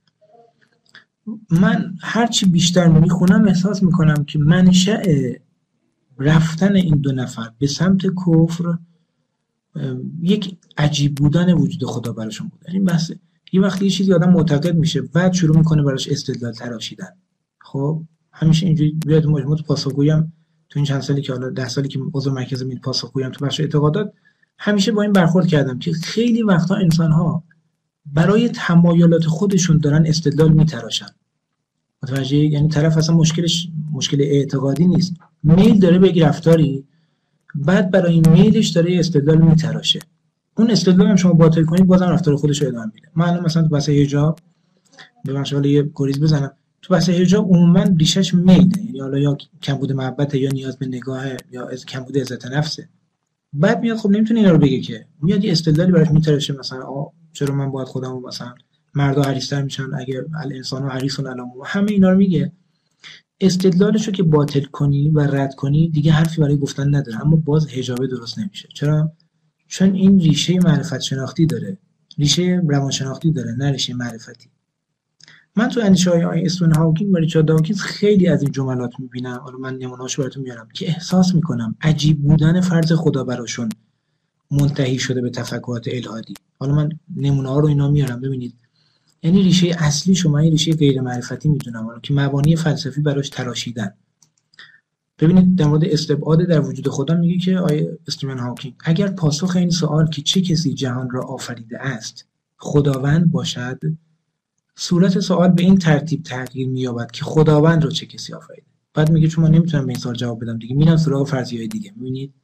من هرچی بیشتر میخونم احساس میکنم که منشأ رفتن این دو نفر به سمت کفر یک عجیب بودن وجود خدا براشون بود. یعنی بس یه وقتی یه چیزی آدم معتقد میشه بعد شروع میکنه براش استدلال تراشیدن. خب همیشه اینجوری بیاد ما تو پاسخگوییم تو این چند سالی که حالا 10 سالی که عضو مرکز مید پاسخگوییم تو بخش اعتقادات، همیشه با این برخورد کردم که خیلی وقتا انسان‌ها برای تمایلات خودشون دارن استدلال میتراشن. متوجه؟ یعنی طرف اصلا مشکل اعتقادی نیست، میل داره به یک رفتاری، بعد برای این میلش داره استدلال میتراشه. اون استدلال هم شما باطل کنید بازم رفتار خودش رو ادامه میده. من مثلا تو بحث حجاب ببخشید حالا یه گریز بزنم، تو بحث حجاب عموما ریشش میله، یعنی حالا یا کمبود محبت یا نیاز به نگاه یا از کمبود عزت نفسه. بعد میاد خب نمیتونه اینا رو بگه که، میاد یه استدلالی براش میتراشه، مثلا چرا من باید خودمو مثلا مردا حریص‌تر میشن اگه الانسان و حریصون علامه، همه اینا رو میگه. استدلالشو که باطل کنی و رد کنی دیگه حرفی برای گفتن نداره، اما باز حجاب درست نمیشه. چرا؟ چون این ریشه معرفت شناختی داره، ریشه روانشناختی داره، نه ریشه معرفتی. من تو اندیشه‌های آقای استیون هاکینگ و ریچارد داوکینز خیلی از این جملات میبینم، حالا من نمونه‌هاشو براتون میارم که احساس میکنم عجیب بودن فرض خدا براشون منتهی شده به تفکرات الهادی. حالا من نمونه‌ها رو اینا میارم ببینید. یعنی ریشه اصلی شما این ریشه غیر معرفتی میدونم که مبانی فلسفی براش تراشیدن. ببینید در مورد استبعاد در وجود خدا میگه که آیه استیون هاکینگ اگر پاسخ این سوال که چه کسی جهان را آفریده است خداوند باشد، صورت سوال به این ترتیب تغییر مییابد که خداوند را چه کسی آفریده. بعد میگه چون من نمیتونم به این سوال جواب بدم دیگه، میرم سراغ فرضیه‌های دیگه. میبینید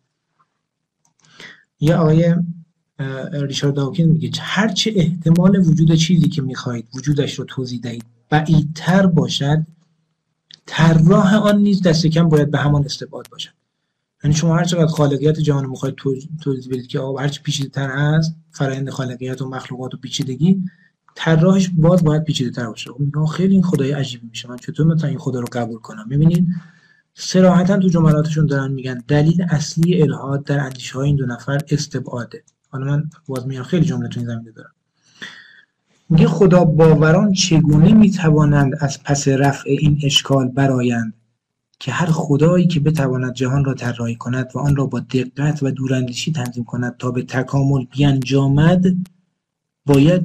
یا آیه ریچارد داوکینز میگه هر چه احتمال وجود چیزی که میخواهید وجودش رو توضیح دهید بعیدتر باشد، طراح آن نیز دست کم باید به همان استبعاد باشد. یعنی شما هر چقدر خالقیت جهان رو میخواید توضیح بدید که هر چی پیچیده‌تر هست، فرآیند خالقیت و مخلوقات و پیچیدگی، طراحش باز باید پیچیده‌تر باشه. میگم خیلی این خدای عجیبی میشه، من چطور مثلا این خدا رو قبول کنم؟ میبینید صراحتا تو جملاتشون دارن میگن دلیل اصلی الحاد در اندیشه‌های این دو نفر استبعاده. حالا من باز میام خیلی جمله تو این زمینه دارم. میگه خدا باوران چگونه میتوانند از پس رفع این اشکال برآیند که هر خدایی که بتواند جهان را طراحی کند و آن را با دقت و دوراندیشی تنظیم کند تا به تکامل بیانجامد، باید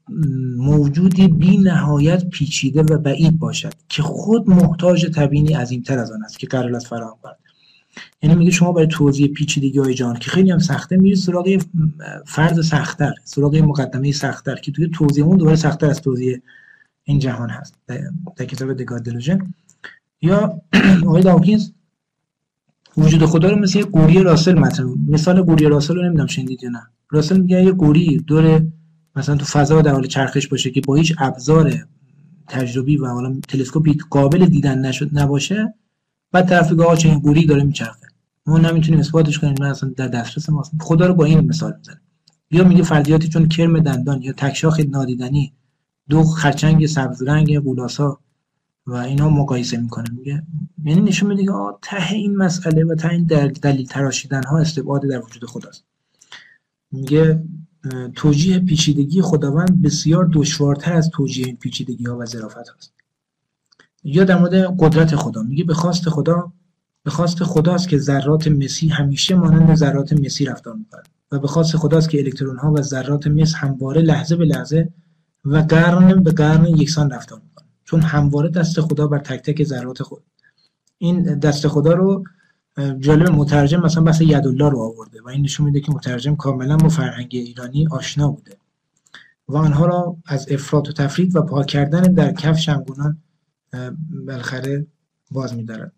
موجودی بی نهایت پیچیده و بعید باشد که خود محتاج تبیینی عظیمتر از آن است که قرار است فراهم کند. یعنی میگه شما برای توضیح پیچیدگی‌های جهان که خیلی هم سخته میرید سراغ فرض سخت‌تر، سراغ مقدمه سخت‌تر که توی توضیح اون دوباره سخت‌تر از توضیح این جهان هست در کتاب دگارد دلوژن. یا آقای داوکینز وجود خدا رو مثل یه قوری راسل مطرح، مثال قوری راسل رو نمیدونم شنیدید یا نه. راسل میگه یه قوری دور مثلا تو فضا در حال چرخش باشه که با هیچ ابزار تجربی و حالا تلسکوپی قابل دیدن نباشه، بعد طرف بگه آقا چه این قوری داره میچرخه، ما نمیتونیم اثباتش کنیم، نه اصلا در دسترس ماست. خدا رو با این مثال میزنه. یا میگه فرضیاتی چون کرم دندان یا تکشاخ نادیدنی، دو خرچنگ سبز رنگ بولاسا و اینا مقایسه میکنه. میگه یعنی نشون میده که ته این مسئله و ته این دلیل تراشیدن ها استبعاد در وجود خداست. میگه توجیه پیچیدگی خداوند بسیار دشوارتر از توجیه این پیچیدگی ها و ظرافت هاست. یا در مورد قدرت خدا میگه به خواست خداست که ذرات مسی همیشه مانند ذرات مسی رفتار میکنند و به خواست خداست که الکترون ها و ذرات مس همواره لحظه به لحظه و قرن به قرن یکسان رفتار میکنند، چون همواره دست خدا بر تک تک ذرات خود. این دست خدا رو جالب مترجم مثلا بحث یدالله رو آورده و این نشون میده که مترجم کاملا با فرهنگ ایرانی آشنا بوده و آنها را از افراط و تفرید و پاک کردن در کف شمگونان بالاخره باز می‌دارد.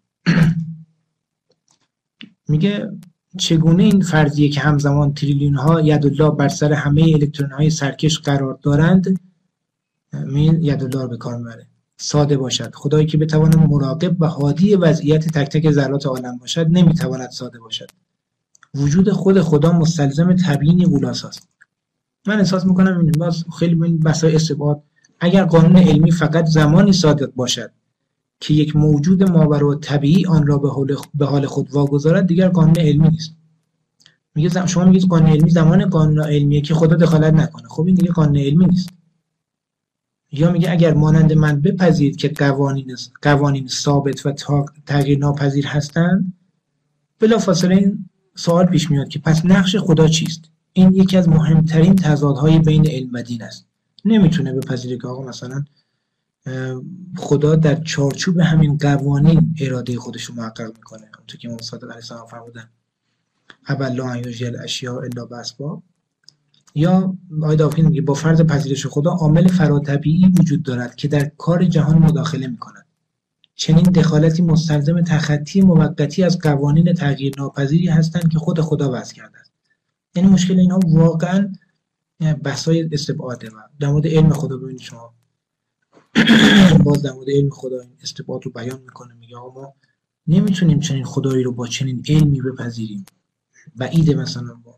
میگه چگونه این فرضیه که همزمان تریلیون ها یدالله بر سر همه الکترون های سرکش قرار دارند یدالله رو به کار میبره ساده باشد. خدایی که بتواند مراقب و هادی وضعیت تک تک ذرات عالم باشد نمیتواند ساده باشد. وجود خود خدا مستلزم تبیین قولاس است. من احساس میکنم این باز خیلی این بحث‌های استبعاد، اگر قانون علمی فقط زمانی صادق باشد که یک موجود ماورا طبیعی آن را به حال خود واگذارد دیگر قانون علمی نیست. میگه شما میگید قانون علمی زمان قانون علمیه که خدا دخالت نکنه، خب این دیگه قانون علمی نیست. یا میگه اگر مانند من بپذیرید که قوانین ثابت و تغییر ناپذیر هستند، بلافاصله این سوال پیش میاد که پس نقش خدا چیست؟ این یکی از مهمترین تضادهای بین علم و دین است. نمیتونه بپذیره که آقا مثلا خدا در چارچوب همین قوانین اراده خودش رو محقق میکنه. همونطور که امام صادق علیه السلام فرمودن ابلا ان یجعل الاشیاء الا باسباب. یا آقای داوکین میگه با فرض پذیرش خدا عامل فراتبیعی وجود دارد که در کار جهان مداخله میکند. چنین دخالتی مستلزم تخطی موقتی از قوانین تغییر ناپذیری هستند که خود خدا وضع کرده است. یعنی مشکل اینها واقعا بحث‌های استبعاده. و در مورد علم خدا ببینید شما باز در مورد علم خدا این استبعاد رو بیان میکنه. میگه آقا ما نمیتونیم چنین خدایی رو با چنین علمی بپذیریم، بعیده. مثلا با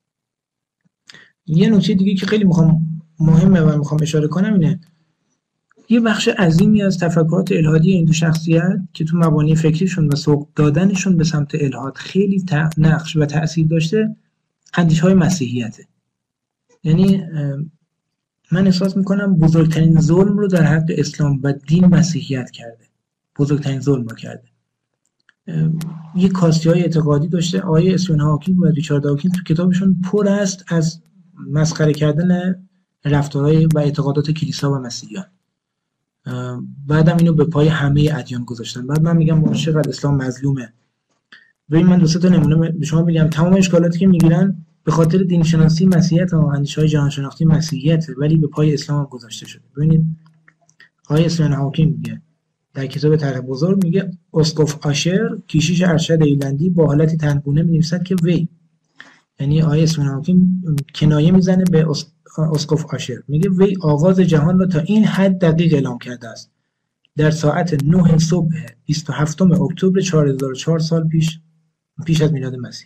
یه نکته دیگه که خیلی مهمه و میخوام اشاره کنم اینه، یه بخش عظیمی از تفکرات الهادی این دو شخصیت که تو مبانی فکریشون و سوق دادنشون به سمت الهاد خیلی نقش و تأثیر داشته، اندیشه‌های مسیحیته. یعنی من احساس میکنم بزرگترین ظلم رو در حق اسلام و دین مسیحیت کرده، بزرگترین ظلم رو کرده. یه کاستی‌های اعتقادی داشته. آقای استیون هاکینگ و ریچارد داوکینز تو کتابشون پر است از مسخره کردن رفتارهای و اعتقادات کلیسا و مسیحیان. بعدم اینو به پای همه ادیان گذاشتن. بعد من میگم چقدر اسلام مظلومه. ببین من دو سه تا نمونه به شما میگم. تمام اشکالاتی که میگیرن به خاطر دین شناسی مسیحیت و اندیشه‌های جهان شناختی مسیحیت، ولی به پای اسلام هم گذاشته شده. ببینید آقای استیون هاکینگ میگه در کتاب طرح بزرگ، میگه اسقف آشر کشیش ارشد ایرلندی با حالتی تنگونه می‌نویسد که وی، یعنی آقای استیون هاکینگ کنایه میزنه به اسقف آشر، میگه وی آغاز جهان را تا این حد دقیق اعلام کرده است. در ساعت 9 صبح 27 اکتبر 4004 سال پیش از میلاد مسیح،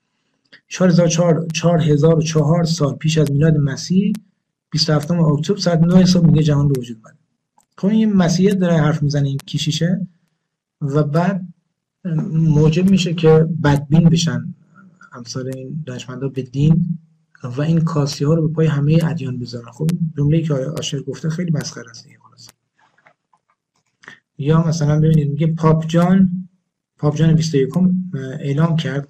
4004 سال پیش از میلاد مسیح، 27 اکتبر ساعت 9 صبح میگه جهان به وجود اومد. خب این مسیحیت داره حرف میزنه این کشیشه و بعد موجب میشه که بدبین بشن امثال این دانشمندا به دین و این کاسی ها رو به پای همه ادیان بذارن. خب جمله‌ای که آشر گفته خیلی مسخره است دیگه. خلاص یا مثلا ببینید میگه پاپ جان 21 اعلام کرد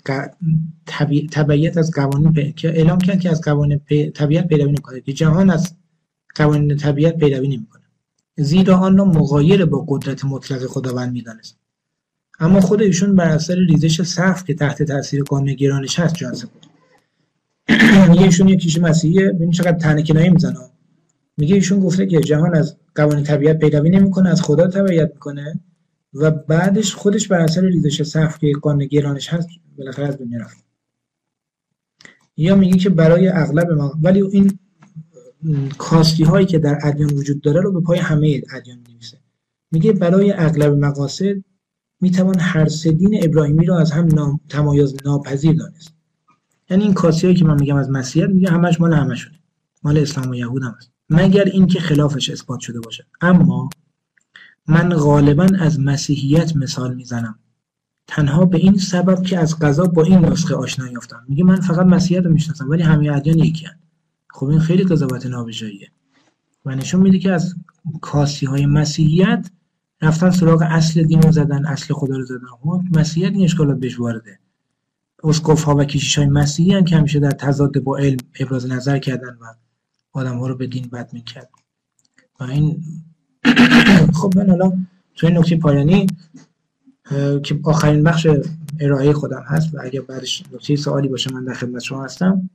تبعیت از قوانین که از قوانین طبیعت پیروی نمی‌کنه که جهان از قوانین طبیعت پیروی نمیکنه، زیرا آن را مغایر با قدرت مطلق خداوند میدانست. اما خود ایشون بر اثر ریزش سقف که تحت تاثیر قانون گرانش هست جاذبه. میگه ایشون یک کیش مسیحیه، ببین چقدر طعنه کنایه میزنه. میگه ایشون گفته که جهان از قوانین طبیعت پیروی نمیکنه، از خدا تبعیت میکنه و بعدش خودش بر اثر ریزش سقف که قانون گرانش هست بالاخره از دنیا رفت. یا میگه که برای اغلب ولی این کاستی هایی که در ادیان وجود داره رو به پای همه ادیان می‌نویسه. میگه برای اغلب مقاصد میتوان هر سه دین ابراهیمی را از هم تمایز ناپذیر دانست. یعنی این کاستی هایی که من میگم از مسیحیت، میگه همش مال همشونه، مال اسلام و یهود هم هست، مگر اینکه خلافش اثبات شده باشه. اما من غالبا از مسیحیت مثال میزنم، تنها به این سبب که از قضا با این نسخه آشنایی یافتم. میگه من فقط مسیحیت رو میشناسم ولی همه ادیان یکی هستند. خب این خیلی قضاوت نابجاییه و نشون میده که از کاستی های مسیحیت رفتن سراغ اصل دین رو زدن، اصل خدا رو زدن. مسیحیت این اشکالات بهش وارده. اسقف ها و کشیش های مسیحی هم که همیشه در تضاد با علم ابراز نظر کردن و آدم ها رو به دین بد میکرد و این خب من حالا تو این نکته پایانی که آخرین بخش ارائه خودم هست و اگر بعدش نکته سوالی باشه من در خدمت شما هستم،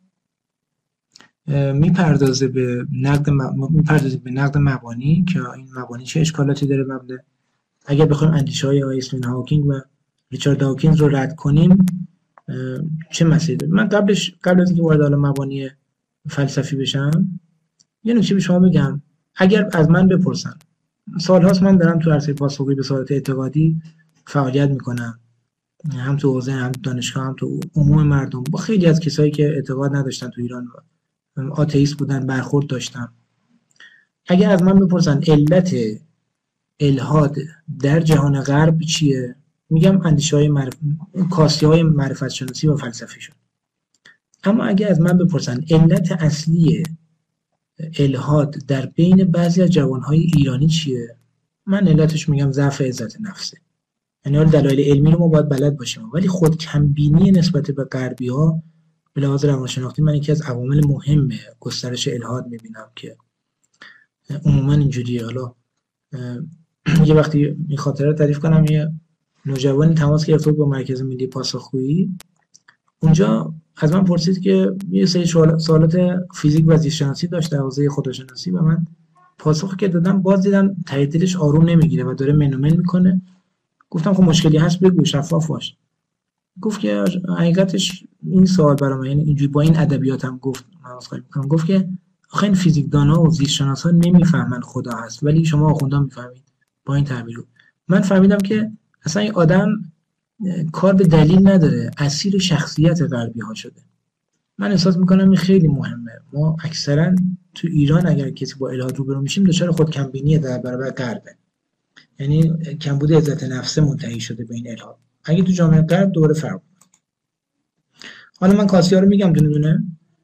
میپردازه به نقد مبانی که این مبانی چه اشکالاتی داره مبدا. اگر بخوایم اندیشه‌های آقای استیون هاکینگ و ریچارد داوکینز رو رد کنیم چه مسئله داره. من قبل از اینکه وارد مبانی فلسفی بشم یه نکته به شما بگم. اگر از من بپرسن، سال‌هاست من دارم تو عرصه پاسخگویی به سوالات اعتقادی فعالیت میکنم، هم تو حوزه، هم تو دانشگاه، هم تو عموم مردم، با خیلی از کسایی که اعتقاد نداشتن تو ایران آتئیست بودن برخورد داشتم. اگر از من بپرسن علت الحاد در جهان غرب چیه، میگم اندیشه‌های کاسی‌های معرفت شناسی و فلسفی شد. اما اگر از من بپرسن علت اصلی الحاد در بین بعضی از جوانهای ایرانی چیه، من علتش میگم ضعف عزت نفسه. یعنی دلایل علمی رو ما باید بلد باشیم، ولی خود کمبینی نسبت به غربی‌ها به لحاظ روانشناختی من یکی از عوامل مهم گسترش الحاد میبینم که عموما اینجوریه. حالا یه وقتی این خاطره رو تعریف کنم، یه نوجوانی تماس گرفت با مرکز ملی پاسخگویی، اونجا از من پرسید که یه سری سوالات فیزیک و زیست شناسی داشت در حوزه خودشناسی و من پاسخی که دادم باز دیدم ته دلش آروم نمیگیره و داره منومن میکنه. گفتم خب مشکلی هست بگو، شفاف باش. گفت که حقیقتش این سوال برام، یعنی اینجوری با این ادبیاتم گفت، من عذرخواهی میکنم، گفت که آخه این فیزیکدان‌ها و زیست شناسا نمیفهمن خدا هست ولی شما آخوندا میفهمید. با این تعبیر من فهمیدم که اصلا این آدم کار به دلیل نداره، اسیر شخصیت غربی ها شده. من احساس میکنم این خیلی مهمه. ما اکثرا تو ایران اگر کسی با الحاد روبرو میشیم دچار خود کمبینی در برابر غربه، یعنی کمبود عزت نفس منتهی شده به این الحاد. اگه تو جامعه غرب دوره فرق. حالا من کاسیا رو میگم دونه دونه.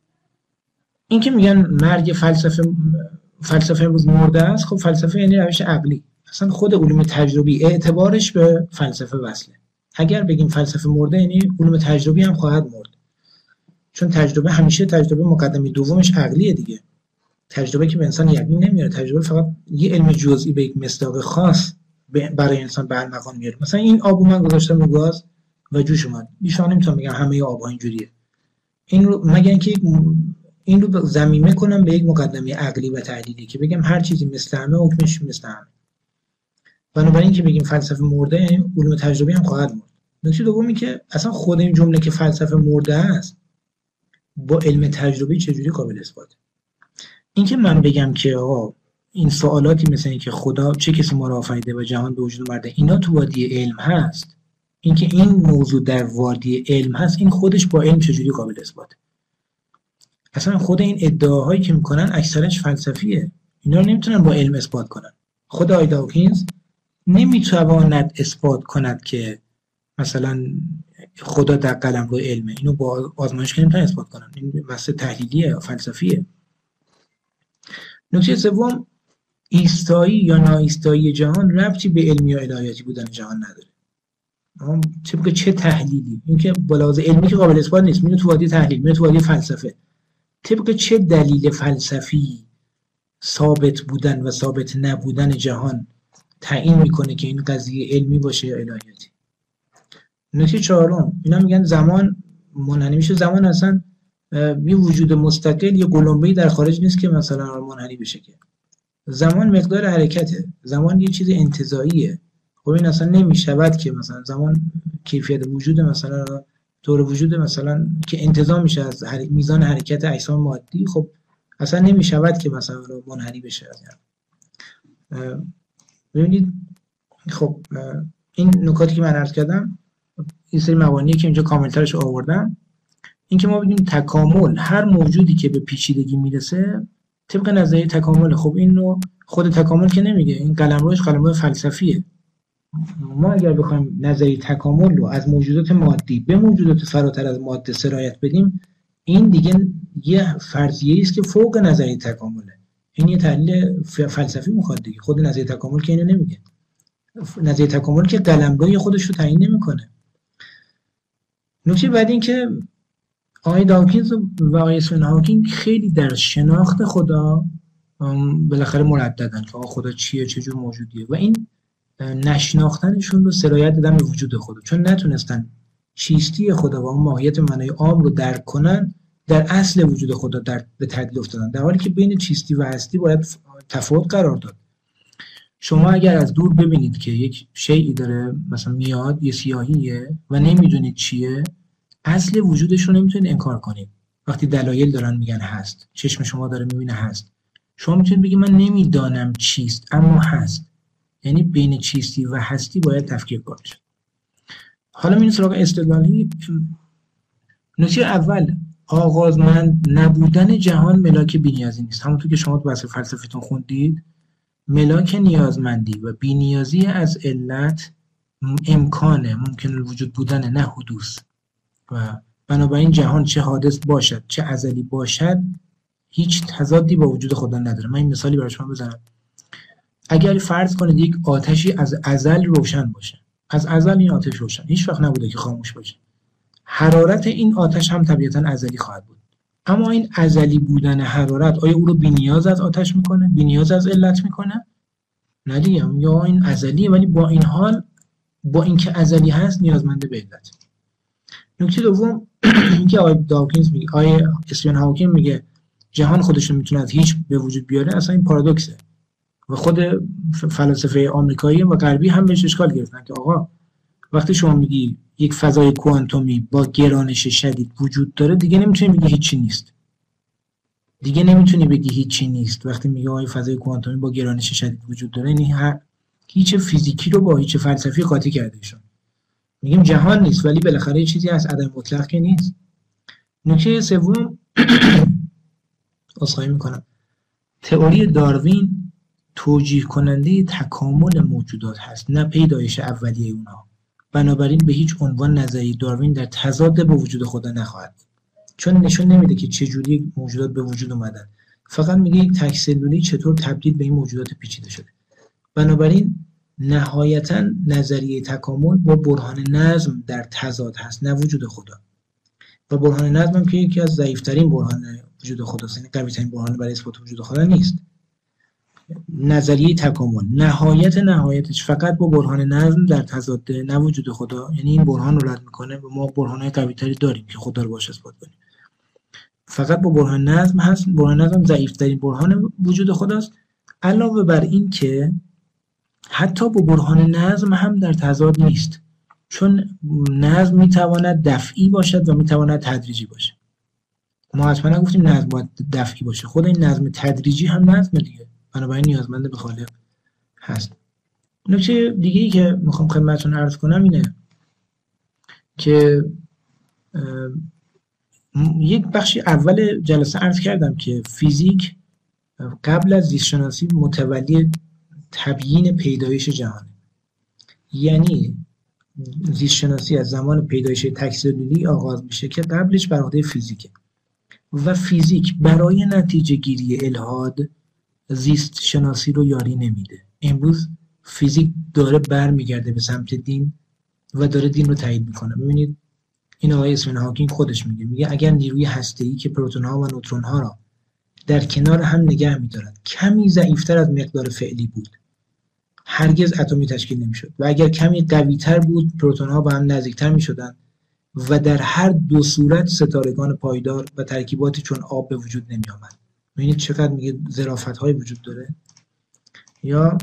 این که میگن مرگ فلسفه امروز مرده است، خب فلسفه یعنی روش عقلی. اصلا خود علوم تجربی اعتبارش به فلسفه وصله. اگر بگیم فلسفه مرده یعنی علوم تجربی هم خواهد مرد، چون تجربه همیشه تجربه مقدمه دومش عقلیه دیگه. تجربه که به انسان یقین نمیاره، تجربه فقط یه علم جزئی به یک مصداق خاص برای انسان برمغان میاره. مثلا این آبو من گذاشتم رو گاز و جوش اومد، ایشان نمیتونم بگم همه آب‌ها اینجوریه. این رو مگه اینکه این رو ضمیمه کنم به یک مقدمه عقلی و تحلیلی که بگم هر چیزی مثل همه حکمش مثل همه. بنابراین که بگیم فلسفه مرده یعنی علوم تجربی هم خواهد مرد. نکته دومی که اصلا خود این جمله که فلسفه مرده است با علم تجربی چجوری قابل اثباته؟ این که من بگم که آقا این سوالاتی مثل این که خدا چه کسی ما را آفریده و جهان به وجود آورده اینا تو وادی علم هست، این که این موضوع در وادی علم هست، این خودش با علم چجوری قابل اثباته؟ اصلا خود این ادعاهایی که میکنن اکثرش فلسفیه، اینا رو نمیتونن با علم اثبات کنن. خود آقای داوکینز نمیتواند اثبات کند که مثلا خدا در قلمرو علمه، اینو با آزمایش که نمیتونن اثبات کنن، این مسئله تحلیلیه یا فلسفیه. نکته سوم، ایستایی یا ناایستایی جهان ربطی به علمی یا الهیاتی بودن جهان نداره. طبق چه تحلیلی؟ این که با لحاظ علمی که قابل اثبات نیست، میره تو وادی تحلیل، میره تو وادی فلسفه. طبق چه دلیل فلسفی ثابت بودن و ثابت نبودن جهان تعیین میکنه که این قضیه علمی باشه یا الهیاتی. نکته چهارم، اینا میگن زمان منحنی میشه. زمان اصلا یه وجود مستقل، یه قلمبه‌ای در خارج نیست که مثلا منحنی بشه. که زمان مقدار حرکته، زمان یه چیز انتزاعیه. خب این اصلا نمیشود که مثلا زمان کیفیت وجود مثلا طور وجود مثلا که انتزاع میشه از میزان حرکت اجسام مادی، خب اصلا نمیشود که مثلا منحنی بشه. ببینید خب این نکاتی که من عرض کردم، این سری مبانی که اینجا کاملترش آوردم، این که ما بگیم تکامل، هر موجودی که به پیچیدگی میرسه طبق نظریه تکامل. خب این رو خود تکامل که نمیگه، این قلمروش قلمرو فلسفیه. ما اگر بخوایم نظریه تکامل رو از موجودات مادی به موجودات فراتر از ماده سرایت بدیم، این دیگه یه فرضیه است که فوق نظریه تکامله. این یه تحلیل فلسفی میخواد دیگه. خود نظریه تکامل که اینو نمیگه. نظریه تکامل که قلمروی خودش رو تعیین نمیکنه. نکته بعد این که آقای داوکینز و آقای استیون هاکینگ خیلی در شناخت خدا بالاخره مرددن که آقا خدا چیه، چه جور موجودیه، و این نشناختنشون رو سرایت دادن به وجود خدا، چون نتونستن چیستی خدا و اون ماهیت معنای عام رو درک کنن. در اصل وجود خدا به تعدیل افتادن، در حالی که بین چیستی و هستی باید تفاوت قرار داد. شما اگر از دور ببینید که یک شیئی داره مثلا میاد، یه سیاهیه و نمیدونید چیه، اصل وجودش رو نمیتونید انکار کنید. وقتی دلایل دارن میگن هست، چشم شما داره میبینه هست، شما میتونید بگید من نمیدانم چیست اما هست. یعنی بین چیستی و هستی باید تفکیک کنید. حالا میریم سراغ استدلالی. نکته اول، آغازمند نبودن جهان ملاک بی‌نیازی نیست. همونطور که شما تو بحث فلسفیتون خوندید، ملاک نیازمندی و بی‌نیازی از علت امکانه، ممکن الوجود بودن، نه حدوث. و بنابراین جهان چه حادث باشد چه ازلی باشد هیچ تضادی با وجود خدا نداره. من این مثالی برای شما بزنم. اگر فرض کنید یک آتشی از ازل روشن باشه، از ازل این آتش روشن، هیچ وقت نبوده که خاموش باشه، حرارت این آتش هم طبیعتاً ازلی خواهد بود. اما این ازلی بودن حرارت آیا او رو بی‌نیاز از آتش میکنه؟ بی‌نیاز از علت میکنه؟ نه دیگه، یا این ازلیه، ولی با این حال، با اینکه ازلی هست، نیازمنده به علت. نکته دوم اینکه آقای داوکینز میگه، آقای استیون هاکینگ میگه جهان خودش رو میتونه از هیچ به وجود بیاره، اصلا این پارادوکسه. و خود فلاسفه آمریکایی و غربی هم بهش اشکال گرفتن که آقا وقتی شما میگی یک فضای کوانتومی با گرانش شدید وجود داره، دیگه نمیتونی بگی هیچی نیست. دیگه نمیتونی بگی هیچی نیست وقتی میگی آقا فضای کوانتومی با گرانش شدید وجود داره. یعنی هیچ فیزیکی رو با هیچ فلسفی قاطی کرده ایشون. میگیم جهان نیست ولی بالاخره یه چیزی از عدم مطلق که نیست. نکته سوم عذرخواهی میکنم، تئوری داروین توجیه کننده تکامل موجودات هست، نه پیدایش اولیه اونها. بنابراین به هیچ عنوان نظریه داروین در تضاد با وجود خدا نخواهد، چون نشون نمیده که چجوری موجودات به وجود اومدن، فقط میگه یک تک سلولی چطور تبدیل به این موجودات پیچیده شده. بنابراین نهایتا نظریه تکامل با برهان نظم در تضاد هست، نه وجود خدا. و برهان نظم هم که یکی از ضعیف‌ترین برهان وجود خداست، یعنی قوی‌ترین برهان برای اثبات وجود خدا نیست. نظریه تکامل نهایتش فقط با برهان نظم در تضاد، نه وجود خدا. یعنی این برهان رو رد میکنه و ما برهان‌های قوی‌تری داریم که خدا رو باهاش اثبات کنیم. فقط با برهان نظم هست. برهان نظم ضعیف‌ترین برهان وجود خداست. علاوه بر این که حتی با برهان نظم هم در تضاد نیست، چون نظم میتواند دفعی باشد و میتواند تدریجی باشد. ما حتما نگفتیم نظم باید دفعی باشه، خود این نظم تدریجی هم نظم دیگه، بنابراین نیازمند به خالق هست. نکته دیگه ای که میخوام خدمتتون عرض کنم اینه که یک بخشی اول جلسه عرض کردم که فیزیک قبل از زیست شناسی متولی تبیین پیدایش جهانه. یعنی زیست شناسی از زمان پیدایش تک‌سلولی آغاز میشه که قبلش بر عهده فیزیکه و فیزیک برای نتیجه گیری الحاد زیست شناسی رو یاری نمیده. امروز فیزیک داره برمیگرده به سمت دین و داره دین رو تایید میکنه. ببینید این آقای استیون هاکینگ خودش میگه اگر نیروی هسته‌ای که پروتون ها و نوترون ها را در کنار هم نگه می‌دارد کمی ضعیف‌تر از مقدار فعلی بود. هرگز اتمی تشکیل نمی‌شد و اگر کمی قوی‌تر بود پروتون‌ها به هم نزدیکتر می‌شدند و در هر دو صورت ستارگان پایدار و ترکیباتی چون آب به وجود نمی‌آمد. ببینید چقدر میگه ظرافت‌های وجود داره. یا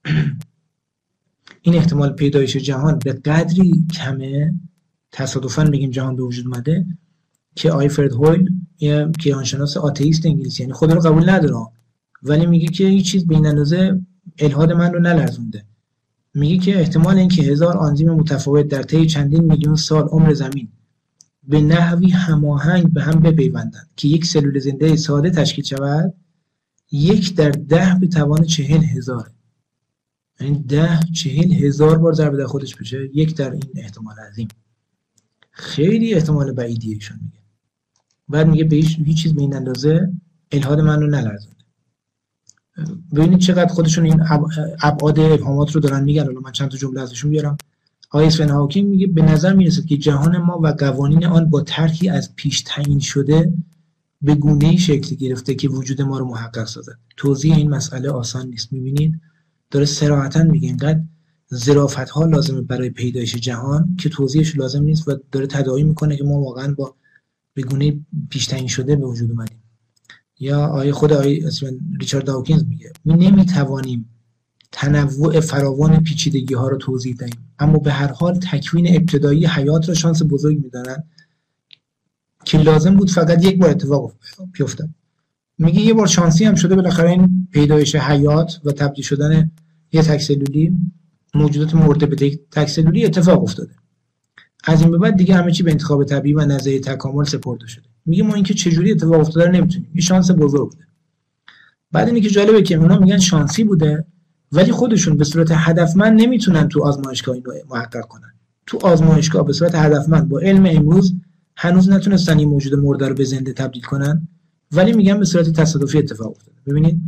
این احتمال پیدایش جهان به قدری کمه، تصادفاً میگیم جهان به وجود اومده، که آلفرد هویل یه کیهانشناس آتئیست انگلیسی، یعنی خدا رو قبول نداره، ولی میگه که هیچ چیز به این اندازه الهاد من رو نلرزونده. میگه که احتمال اینکه 1000 آنزیم متفاوت در طی چندین میلیون سال عمر زمین به نحوی هماهنگ به هم بپیوندند که یک سلول زنده ساده تشکیل شود 1/10 به توان 40,000. یعنی 40,000 بار ضرب در خودش بشه، 1 در این احتمال عظیم. خیلی احتمال بعیدیه ایشون میگه. بعد میگه به هیچ چیز به این اندازه الهاد من رو نلرزونده. ببینید چقدر خودشون این ابعاد ابهامات رو دارن میگن. الان من چند تا جمله ازشون بیارم. آقای استفن هاکینگ میگه به نظر میرسه که جهان ما و قوانین آن با طرحی از پیش تعیین شده به گونه‌ای شکل گرفته که وجود ما رو محقق سازد. توضیح این مسئله آسان نیست. میبینید داره صراحتاً میگه اینقدر ظرافت‌ها لازمه برای پیدایش جهان که توضیحش لازم نیست و داره تداعی میکنه که ما واقعاً با به گونه‌ای پیش تعیین شده به وجود اومدیم. یا خود ریچارد داوکینز میگه نمیتوانیم تنوع فراوان پیچیدگی ها رو توضیح دهیم، اما به هر حال تکوین ابتدایی حیات را شانس بزرگ میدانند که لازم بود فقط یک بار اتفاق بیفته. میگه یه بار شانسی هم شده بالاخره این پیدایش حیات و تبدیل شدن یه تک‌سلولی موجودات مرده به تک‌سلولی اتفاق افتاده. از این به بعد دیگه همه چی به انتخاب طبیعی و نظریه تکامل سپرده شده. میگه ما اینکه چجوری اتفاق افتاده رو نمیتونیم، این شانس بزرگ بوده. بعد اینی که جالبه که اونا میگن شانسی بوده ولی خودشون به صورت هدفمند نمیتونن تو آزمایشگاه اینو محقق کنن. تو آزمایشگاه به صورت هدفمند با علم امروز هنوز نتونستن این موجود مرده رو به زنده تبدیل کنن، ولی میگن به صورت تصادفی اتفاق افتاده. ببینید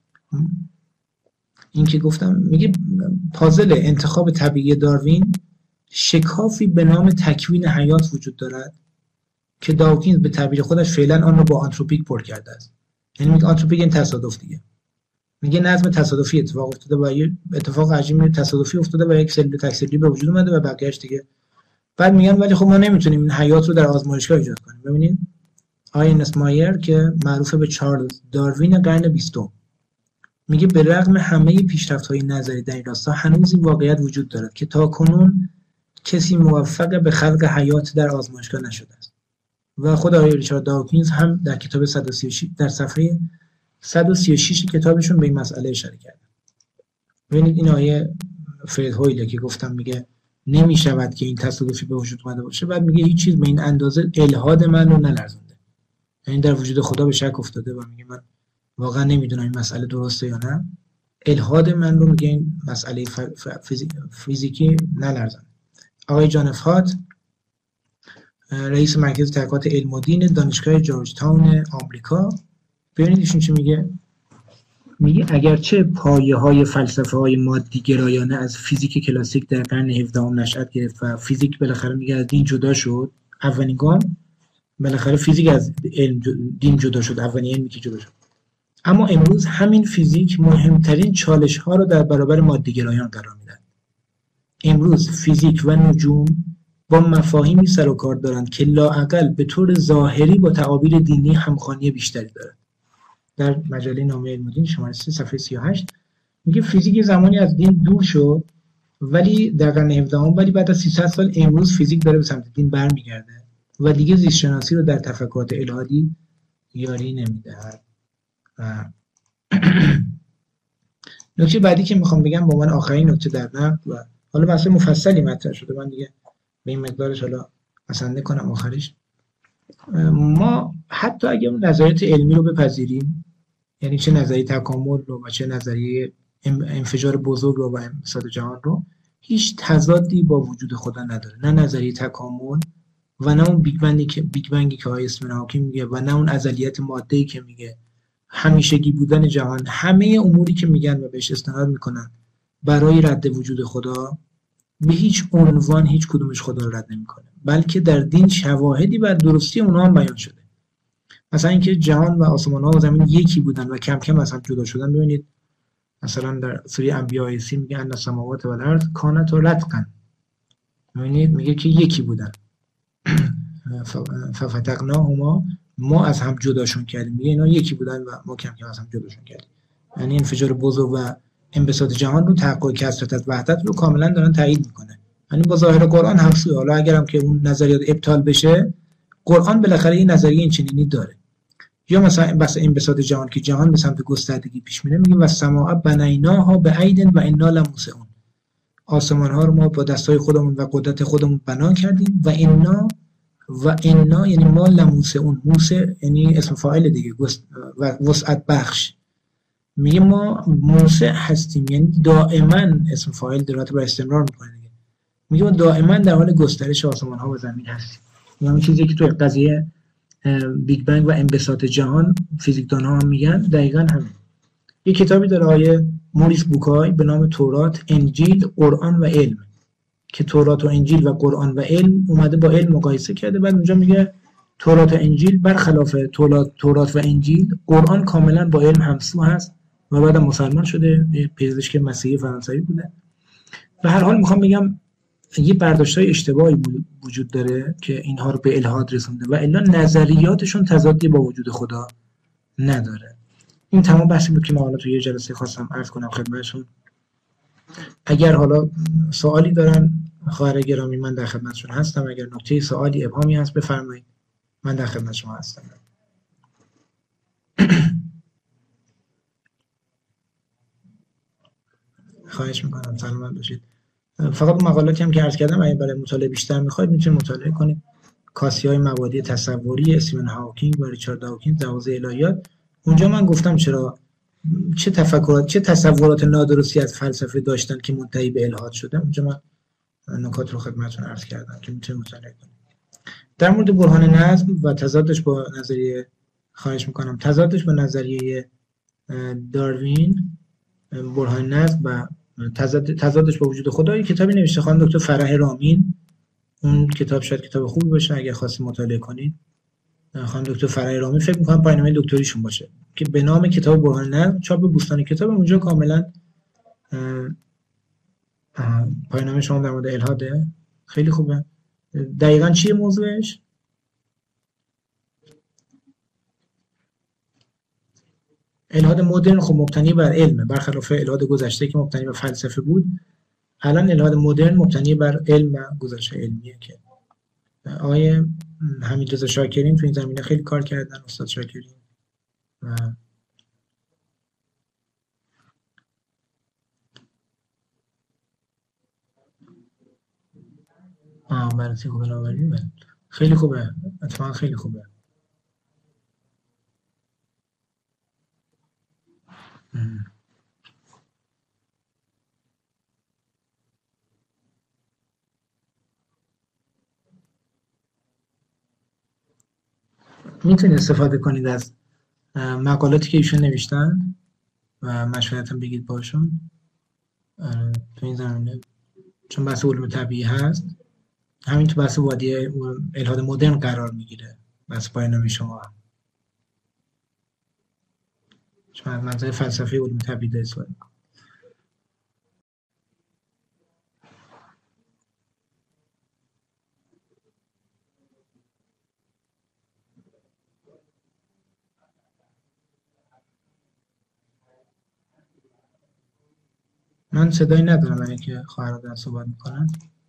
این که گفتم، میگه پازل انتخاب طبیعی داروین شکافی به نام تکوین حیات وجود دارد که داوکینز به تعبیر خودش فعلا آن رو با آنتروپیک پر کرده است. یعنی میگه آنتروپیک این تصادف دیگه. میگه نظم تصادفی اتفاق افتاده و یه اتفاق عجیبی تصادفی افتاده و یک سلول تک‌سلولی به وجود اومده و بقیه‌اش دیگه. بعد میگن ولی خب ما نمیتونیم این حیات رو در آزمایشگاه ایجاد کنیم. ببینید آینس مایر که معروف به چارلز داروین قرن 20 میگه به رغم همه پیشرفت‌های نظری در این راستا هنوز این واقعیت وجود دارد که تاکنون کسی موفق به خلق حیات در آزمایشگاه نشده است. و خود آقای ریچارد داوکینز هم در کتاب 136 در صفحه 136 کتابشون به این مسئله اشاره کردن. ببینید این آیه فرید هویل که گفتم میگه نمیشود که این تصادفی به وجود اومده باشه، بعد میگه هیچ چیز به این اندازه الهاد من رو نلرزونده. یعنی در وجود خدا به شک افتاده و میگه من واقعا نمیدونم این مسئله درسته یا نه. الهاد من رو میگه این مسئله فیزیکی نلرزونده. آقای جان اف هات رئیس مرکز تحقیقات علم و دین دانشگاه جورج تاون آمریکا، ببینید ایشون چی میگه. میگه اگرچه پایه‌های فلسفه‌های مادی گرایانه از فیزیک کلاسیک در قرن 17 نشأت گرفت و فیزیک بالاخره میگه از دین جدا شد، اولین گام بالاخره فیزیک از دین جدا شد، اولین علمی که جدا شد. اما امروز همین فیزیک مهمترین چالش‌ها رو در برابر مادی‌گرایان قرار میده. امروز فیزیک و نجوم با مفاهیمی سر و کار دارند که لااقل به طور ظاهری با تعابیر دینی همخوانی بیشتری دارد. در مجله نامه علم و دین شماره 3 صفحه 38 میگه فیزیک زمانی از دین دور شد ولی در قرن 17 ولی بعد از 300 سال امروز فیزیک داره به سمت دین برمیگرده و دیگه زیست شناسی رو در تفکرات الهادی یاری نمیدهد. نکته بعدی که میخوام بگم با من آخرین نکته در نقد و حالا بحث مفصلی مطرح شده، من دیگه به این مقدارش حالا بسنده کنم آخرش. ما حتی اگه اون نظریات علمی رو بپذیریم، یعنی چه نظریه تکامل رو و چه نظریه انفجار بزرگ رو و انبساط جهان رو، هیچ تضادی با وجود خدا نداره. نه نظریه تکامل و نه اون بیگ بنگی که آقای استفن هاکینگ میگه و نه اون ازلیت ماده‌ای که میگه، همیشگی بودن جهان، همه اموری که میگن و بهش استناد میکنن برای رد وجود خدا، به هیچ عنوان هیچ کدومش خدا رو رد نمیکنه، بلکه در دین شواهدی بر درستی اونها هم بیان شده. مثلا اینکه جهان و آسمان ها و زمین یکی بودن و کم کم از هم جدا شدن. ببینید مثلا در سوره انبیاء سی میگه ان السماوات و الارض کانتا رتقا، ببینید میگه که یکی بودن. ففتقناهما، ما از هم جداشون کردیم، میگه اینا یکی بودن و ما کم کم از هم جداشون کردیم. یعنی انفجار بزرگ و انبساط جهان رو، تحقق کثرت از وحدت رو کاملا دارن تایید میکنه. یعنی با ظاهر قرآن همسوه. حالا اگرم که اون نظریات ابطال بشه، قرآن بالاخره این نظریه این چنینی داره. یا مثلا بحث انبساط جهان که جهان به سمت گستردگی پیش میره، میگه والسماء بنیناها بعید و انا لموسعون، آسمان ها رو ما با دستای خودمون و قدرت خودمون بنا کردیم و انا یعنی ما لموسعون، موسع یعنی اسم فاعل دیگه، و وسعت بخش. میگه ما موسع هستیم، یعنی دائما اسم فاعل دلالت بر استمرار میکنه دیگه. میگه ما دائما در حال گسترش آسمان ها و زمین هستیم. یعنی چیزی که تو قضیه بیگ بنگ و انبساط جهان فیزیکدان ها هم میگن دقیقا همین. یه کتابی داره آیه موریس بوکای به نام تورات، انجیل، قرآن و علم، که تورات و انجیل و قرآن و علم اومده با علم مقایسه کرده. بعد اونجا میگه تورات و انجیل برخلاف تورات و انجیل، قرآن کاملا با علم همسو هست و بعد مسلمان شده، یه پزشک مسیحی فرانسوی بوده. به هر حال میخوام بگم یه برداشت‌های اشتباهی وجود داره که اینها رو به الحاد رسونده و الا نظریاتشون تضادی با وجود خدا نداره. این تمام بحثی بود که من حالا توی یه جلسه خواستم عرض کنم خدمتتون. اگر حالا سوالی دارن خواهر گرامی، من در خدمتشون هستم. اگر نکته سوالی ابهامی هست بفرمایید، من در خدمت شما هستم. خواهش میکنم، سلامت باشید. فقط مقالاتی هم که عرض کردم اگه برای مطالعه بیشتر میخواید میتونید مطالعه کنید. کاسی‌های مبادی تصوری استیون هاوکینگ و ریچارد داوکینز، دروازه الهیات. اونجا من گفتم چرا چه تفکرات، چه تصورات نادرستی از فلسفه داشتن که منتهی به الحاد شده. اونجا من نکات رو خدمتتون عرض کردم که میتونید مطالعه کنید. در مورد برهان نظم و تضادش با نظریه، خواهش میکنم، تضادش با نظریه داروین، برهان نظم و تضادش با وجود خدا، یک کتابی نوشته خانم دکتر فرح رامین. اون کتاب شاید کتاب خوبی باشه اگر خواستید مطالعه کنید. خانم دکتر فرح رامین فکر می‌کنم پایان‌نامه دکتریشون باشه که به نام کتاب برهان نظم، چاپ بوستان کتاب. اونجا کاملا پایان‌نامه شما در مورد الحاده. خیلی خوبه. دقیقاً چیه موضوعش؟ الحاد مدرن خب مبتنی بر علمه، برخلاف الحاد گذشته که مبتنی بر فلسفه بود. الان الحاد مدرن مبتنی بر علم و گزارش علمیه که آقای حمیدرضا شاکرین تو این زمینه خیلی کار کردن، استاد شاکرین. و بررسی خوب نوآوری خیلی خوبه، اتفاقا خیلی خوبه. میتونید استفاده کنید از مقالاتی که ایشون نوشتن و مشورت بگید باشون تو این زمینه، چون بحث علوم طبیعی هست. همین تو بحث وادی الحاد مدرن قرار میگیره، بحث پایان‌نامه شما، چون از منظر فلسفه علوم طبیعی استفاده می‌کنه. من صدایی ندارم برای اینکه خواهران دارن صحبت میکنن.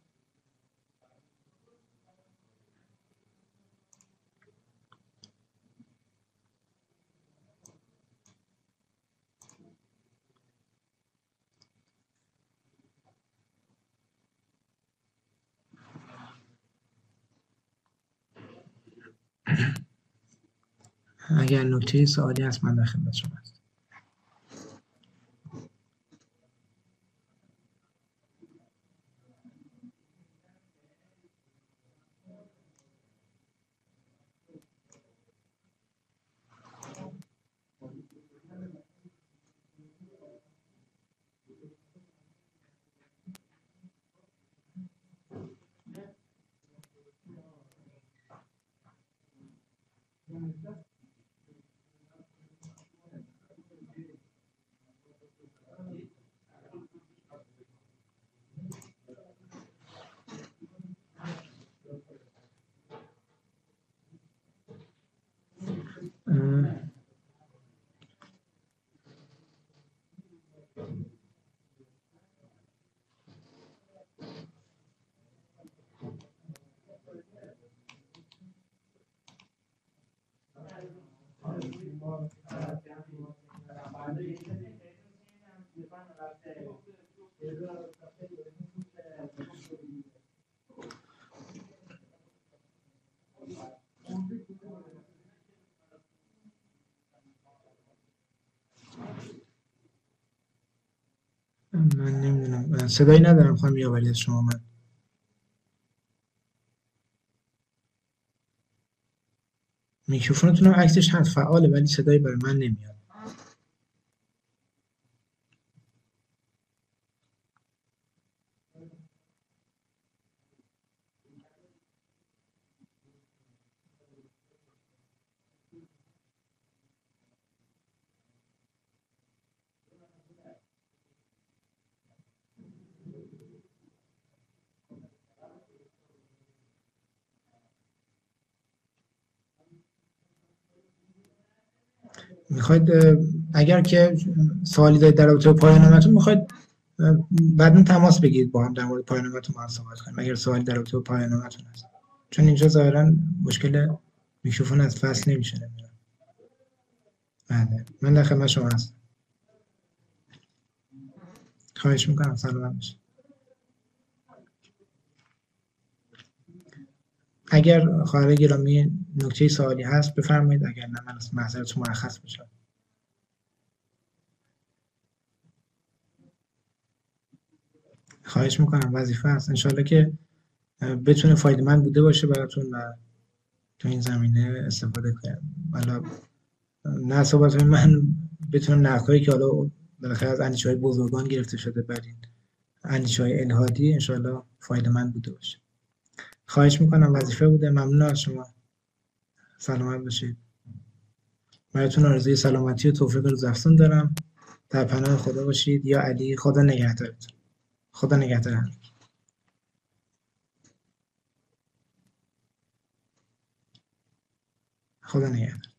اگر نکته سوالی هست من در خدمت شما هستم. من نمیدونم، صدایی ندارم خانم یاوری از شما. من میکروفونتون هم عکسش هست فعاله، ولی صدایی برای من نمیاد. میخواید اگر که سوالی دارید در رابطه با پایان‌نامه‌تون، میخواید بعداً تماس بگیرید با هم در مورد پایان‌نامه‌تون با هم صحبت کنیم اگر سوالی در رابطه با پایان‌نامه‌تون هست، چون اینجا ظاهراً مشکل میکروفون از فصل نمیشه. نمیدونم. بله، من در خدمت شما هستم. خواهش میکنم، سلامت باشید. اگر خواهر گرامی نکته سوالی هست بفرمایید، اگر نه من معذرتون مرخص بشم. خواهش میکنم، وظیفه هست. انشالله که بتونه فایده‌مند بوده باشه براتون و تو این زمینه استفاده کنم. حالا نه صحبت من بتونم نقدهایی که حالا بالاخره از اندیشه‌های بزرگان گرفته شده بر این اندیشه‌های الحادی انشالله فایده‌مند بوده باشه. خواهش میکنم، وظیفه بوده. ممنون از شما. سلامت باشید. براتون آرزوی سلامتی و توفیق روزافزون دارم. در پناه خدا باشید. یا علی، خدا نگهدارتون. خدا نگهدار. خدا نگهدار.